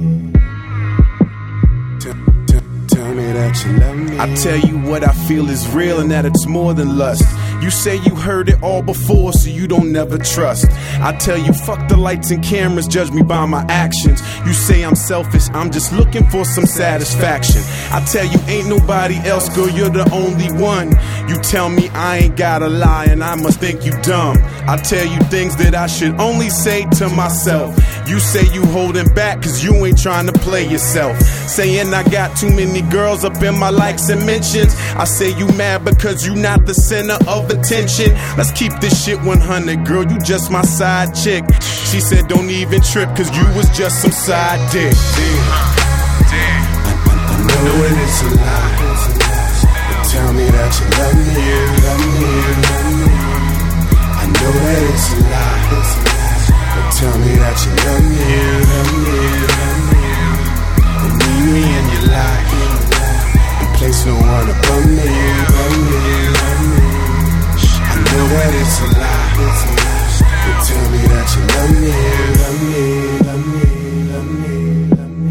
Tell me that you love me. I tell you what I feel is real and that it's more than lust. You say you heard it all before, so you don't never trust. I tell you, fuck the lights and cameras, judge me by my actions. You say I'm selfish, I'm just looking for some satisfaction. I tell you, ain't nobody else, girl, you're the only one. You tell me I ain't gotta lie and I must think you dumb. I tell you things that I should only say to myself. You say you holding back cause you ain't trying to play yourself. Saying I got too many girls up in my likes and mentions. I say you mad because you not the center of attention. Let's keep this shit 100, girl, you just my side chick. She said don't even trip cause you was just some side dick. Damn. I know that it's a lie, but tell me that you love me, love me, love me. I know that it's a lie, but tell me that you love me, love me, love me. And meet me in your life and place no one above me, above me, above me. I know that it's a lie, but tell me that you love me, love me, love me, love me, love me.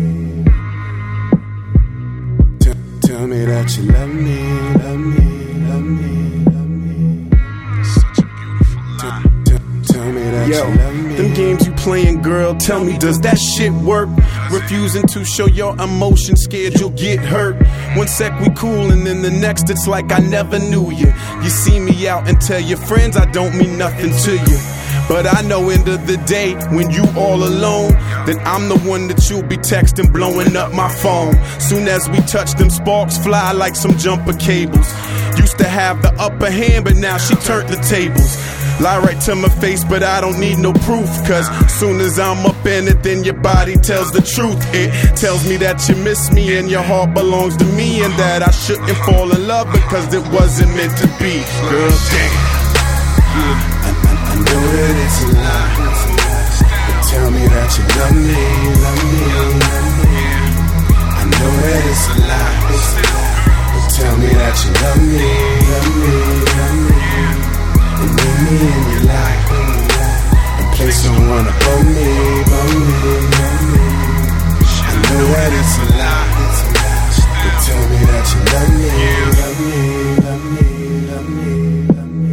Tell me that you love me, love me, love me, love me. Such a beautiful lie. Tell me that you love me. Them games you playing, girl, tell me, does that shit work? Refusing to show your emotion, scared you'll get hurt. One sec we cool and then the next it's like I never knew you. You see me out and tell your friends I don't mean nothing to you. But I know end of the day, when you all alone, that I'm the one that you'll be texting, blowing up my phone. Soon as we touch, them sparks fly like some jumper cables. Used to have the upper hand, but now she turned the tables. Lie right to my face, but I don't need no proof. Cause soon as I'm up in it, then your body tells the truth. It tells me that you miss me and your heart belongs to me, and that I shouldn't fall in love because it wasn't meant to be. Girl, damn. I know that it's a lie, but tell me that you love me, love me, love me. I know that it's a lie, but tell me that you love me, love me, love me. And meet me in your life and place someone above me, above me, above me. I know that it's a lie, but tell me that you love me, love me, love me, love me, love me.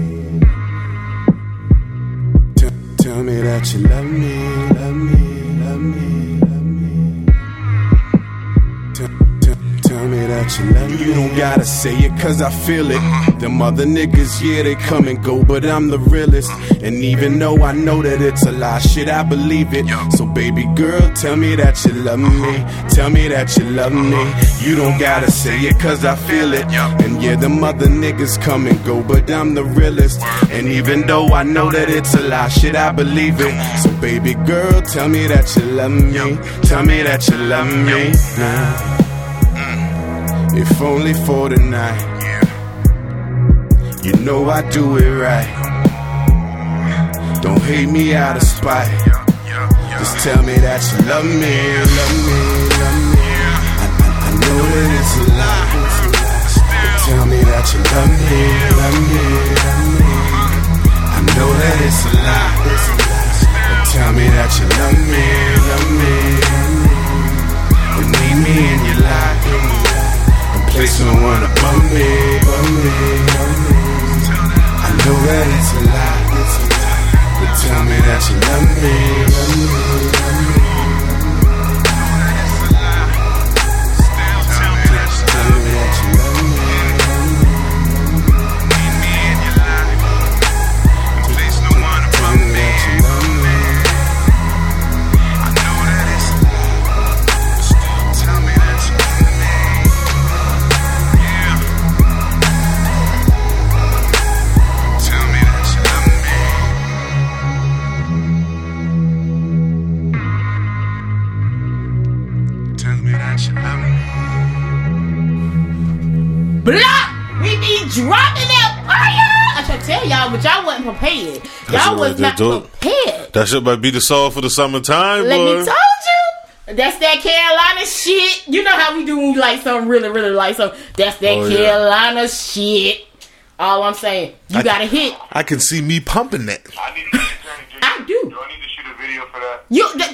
Tell me that you love me, love me, love me, love me. Tell me that you love me. You don't gotta say it cause I feel it. Them other niggas, yeah, they come and go, but I'm the realest. And even though I know that it's a lie, shit, I believe it. So baby girl, tell me that you love me. Tell me that you love me. You don't gotta say it cause I feel it. And yeah, them other niggas come and go, but I'm the realest. And even though I know that it's a lie, shit, I believe it. So baby girl, tell me that you love me. Tell me that you love me now. If only for tonight. You know I do it right. Don't hate me out of spite. Just tell me that you love me, love me, love me. I know that it's a lie, but tell me that you love me, love me, love me. I know that it's a lie, but tell me that you love me, love me, love me. And leave me in your life and place someone above me, above me, above me. I know that it's a lie, but tell me that you love me, love me, love me. Tell me that you love me, love me. Leave me in your life and place no one above me, above me. I know that it's a lie, but still tell me that you love me. Yeah. Tell me that you love me. Tell me that you love me. Blah! We be dropping that fire! I should tell y'all, but y'all wasn't prepared. Y'all was not prepared. That shit might be the song for the summertime, Let boy. me told you. That's that Carolina shit. You know how we do when we like something really, really like something. That's that Carolina shit. All I'm saying, you gotta hit. I can see me pumping that. I need to get I do. Do I need to shoot a video for that?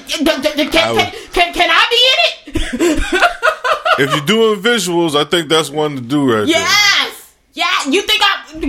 Can I be in it? If you're doing visuals, I think that's one to do right Yes. Yeah. You think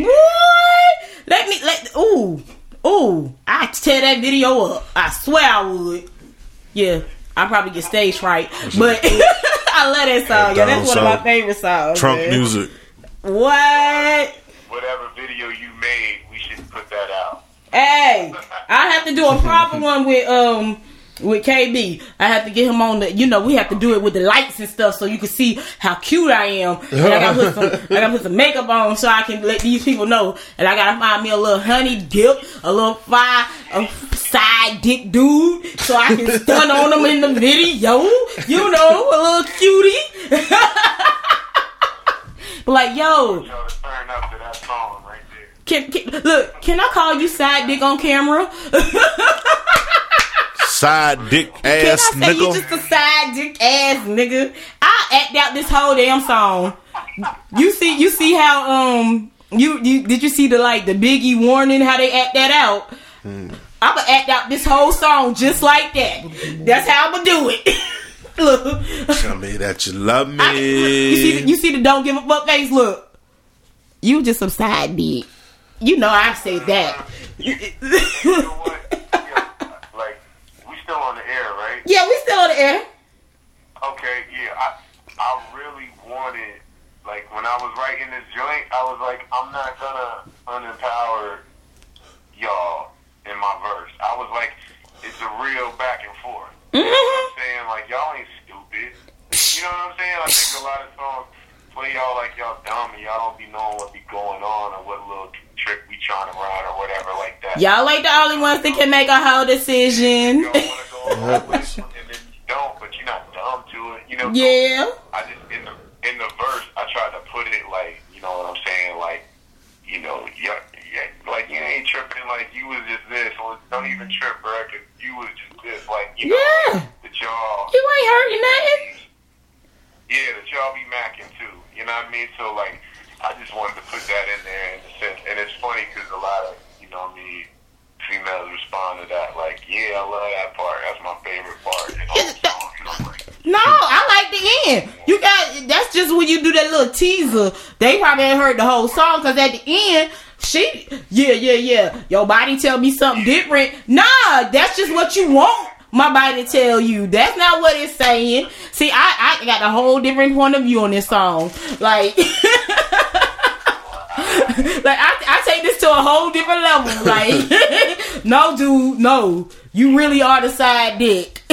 what? Ooh. I tear that video up. I swear I would. Yeah. I probably get stage fright, but I love that song. Yeah, that's one of my favorite songs. Trump music. What? Whatever video you made, we should put that out. Hey, I have to do a proper one with KB. I have to get him on the. You know, we have to do it with the lights and stuff, so you can see how cute I am. And I gotta put some makeup on so I can let these people know. And I gotta find me a little honey dip, a little side dick dude, so I can stun on them in the video. You know, a little cutie. But like, yo, turn up to that song right there. Look, can I call you side dick on camera? Side dick ass nigga. Can I say you just a side dick ass nigga? I'll act out this whole damn song. You see how did you see the Biggie warning, how they act that out? I'ma act out this whole song just like that. That's how I'ma do it. Look. Tell me that you love me. You see the don't give a fuck face? Look. You just some side dick. You know I say that. You know what? We still on the air, right? Yeah, we still on the air. Okay, yeah. I really wanted, when I was writing this joint, I was like, I'm not gonna unempower y'all in my verse. I was like, it's a real back and forth. You know what I'm saying? Like, y'all ain't stupid. You know what I'm saying? I think a lot of songs play y'all like y'all dumb and y'all don't be knowing what be going on or what little trick we trying to run or whatever like that. Y'all like the only ones that can make a whole decision. You don't want to go along with it, and then you don't, but you're not dumb to it. You know? Yeah. So I just, in the verse, I tried to put it like, you know what I'm saying? Like, you know, yeah, like you ain't tripping like you was just this, or don't even trip, bro, because you was just this, like, you know, that y'all. You ain't hurting nothing. Yeah, that y'all be macking too. You know what I mean? So like, I just wanted to put that in there in a sense, and it's funny because a lot of, you know what I mean, females respond to that like, yeah, I love that part. That's my favorite part. You know, no, I like the end. You got that's just when you do that little teaser. They probably ain't heard the whole song because at the end, yeah. Your body tell me something different. Nah, that's just what you want my body to tell you. That's not what it's saying. See, I got a whole different point of view on this song. Like, I take this to a whole different level. Like, no, dude, no. You really are the side dick.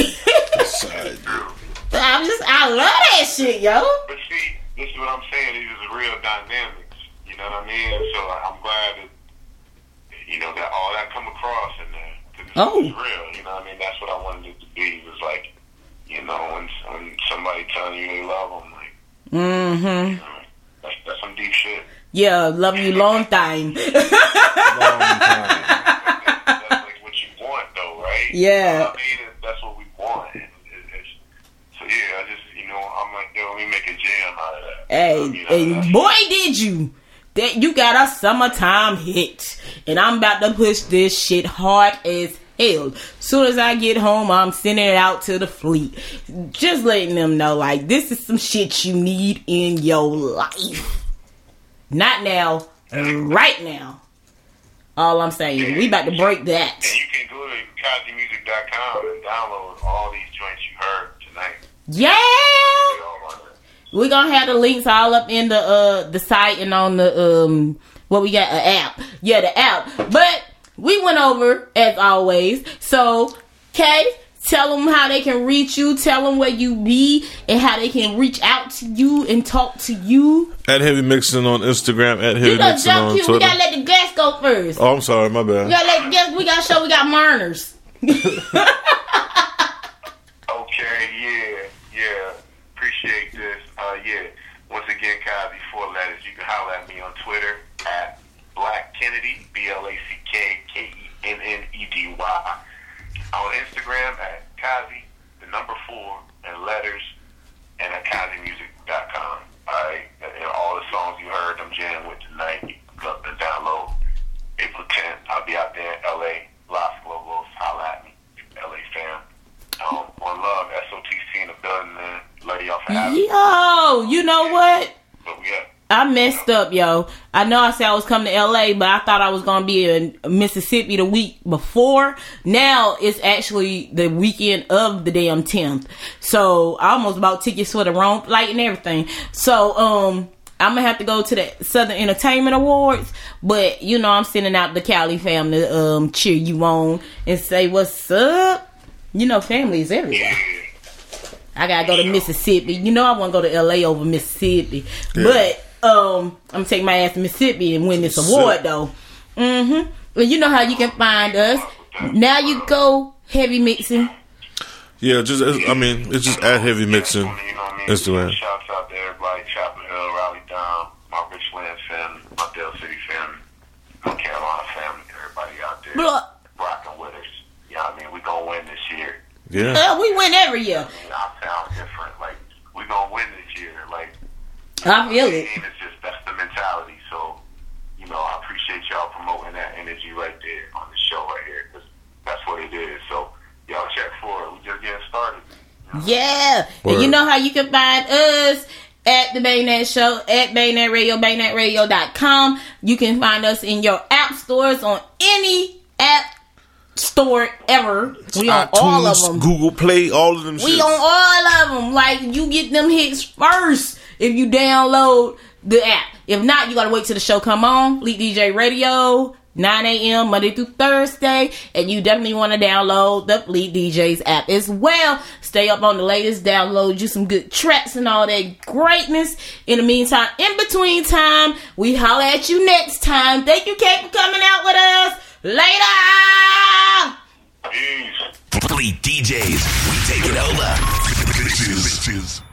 I love that shit, yo. But see, this is what I'm saying. These are real dynamics. You know what I mean? So I'm glad that, you know, that all that come across in there. Cause it's real. You know what I mean? That's what I wanted it to be. It was like, you know, when somebody telling you they love them, like, you know, that's some deep shit. Yeah, love you long time. Long time. That's like what you want, though, right? Yeah. You know what I mean? That's what we want. So yeah, I just, you know, I'm like, yo, let me make a jam out of that. Hey, boy, did you. That you got a summertime hit. And I'm about to push this shit hard as hell. Soon as I get home, I'm sending it out to the fleet. Just letting them know, like, this is some shit you need in your life. Not now, right now. All I'm saying, we about to break that. And you can go to KaziMusic.com and download all these joints you heard tonight. Yeah! We're gonna have the links all up in the site and on the what we got, an app. Yeah, the app. But we went over as always. So, Kay, tell them how they can reach you. Tell them where you be and how they can reach out to you and talk to you. At Heavy Mixing on Instagram. At Heavy Mixing on Twitter. We gotta let the guests go first. Oh, I'm sorry, my bad. We gotta let the guests. We gotta show we got Murners. Okay, yeah. Appreciate this. Once again, Kazi, 4 letters. You can holler at me on Twitter at Black Kennedy, BlackKennedy. On Instagram at Kazi, the the number 4 and letters and AkaiMusic.com. Alright? And all the songs you heard them jam with tonight, you can up and download. April 10th, I'll be out there in LA, Los Globos, holla at me, LA fam. One love, SOTC in the building, man. Love y'all for having me. Yo, you know what? But yeah. I messed up, yo. I know I said I was coming to LA, but I thought I was going to be in Mississippi the week before. Now it's actually the weekend of the damn 10th. So I almost bought tickets for the wrong flight and everything. So, I'm going to have to go to the Southern Entertainment Awards, but, you know, I'm sending out the Cali family to cheer you on and say, what's up? You know, family is everywhere. I got to go to Mississippi. You know, I want to go to LA over Mississippi. Yeah. But, I'm going to take my ass to Mississippi and win this award, though. Mm-hmm. Well, you know how you can find us. Now you go Heavy Mixing. Yeah, it's just at Heavy Mixing. Instagram. Shouts out to everybody, Chapel Hill, Raleigh Down, my Richland family, my Dale City family, my Carolina family, everybody out there rocking with us. You know what I mean? We gonna win this year. Yeah. We win every year. I mean, I sound different. Like, we gonna win this year. Like, I feel it. It's just, that's the mentality. So, you know, I appreciate y'all promoting that energy right there on the show right here, because that's what it is. So, y'all check for it. We just getting started. Yeah. And you know how you can find us at the Baynat Show, at Baynat Radio, BaynatRadio.com. You can find us in your app stores on any app store ever. We on all of them. Google Play, all of them. We on all of them. Like, you get them hits first if you download the app. If not, you gotta wait till the show come on. Fleet DJ Radio, 9 a.m. Monday through Thursday, and you definitely want to download the Fleet DJs app as well. Stay up on the latest, download you some good tracks and all that greatness. In the meantime, in between time, we holler at you next time. Thank you, Kate, for coming out with us. Later! Peace. Fleet DJs, we take it over. This is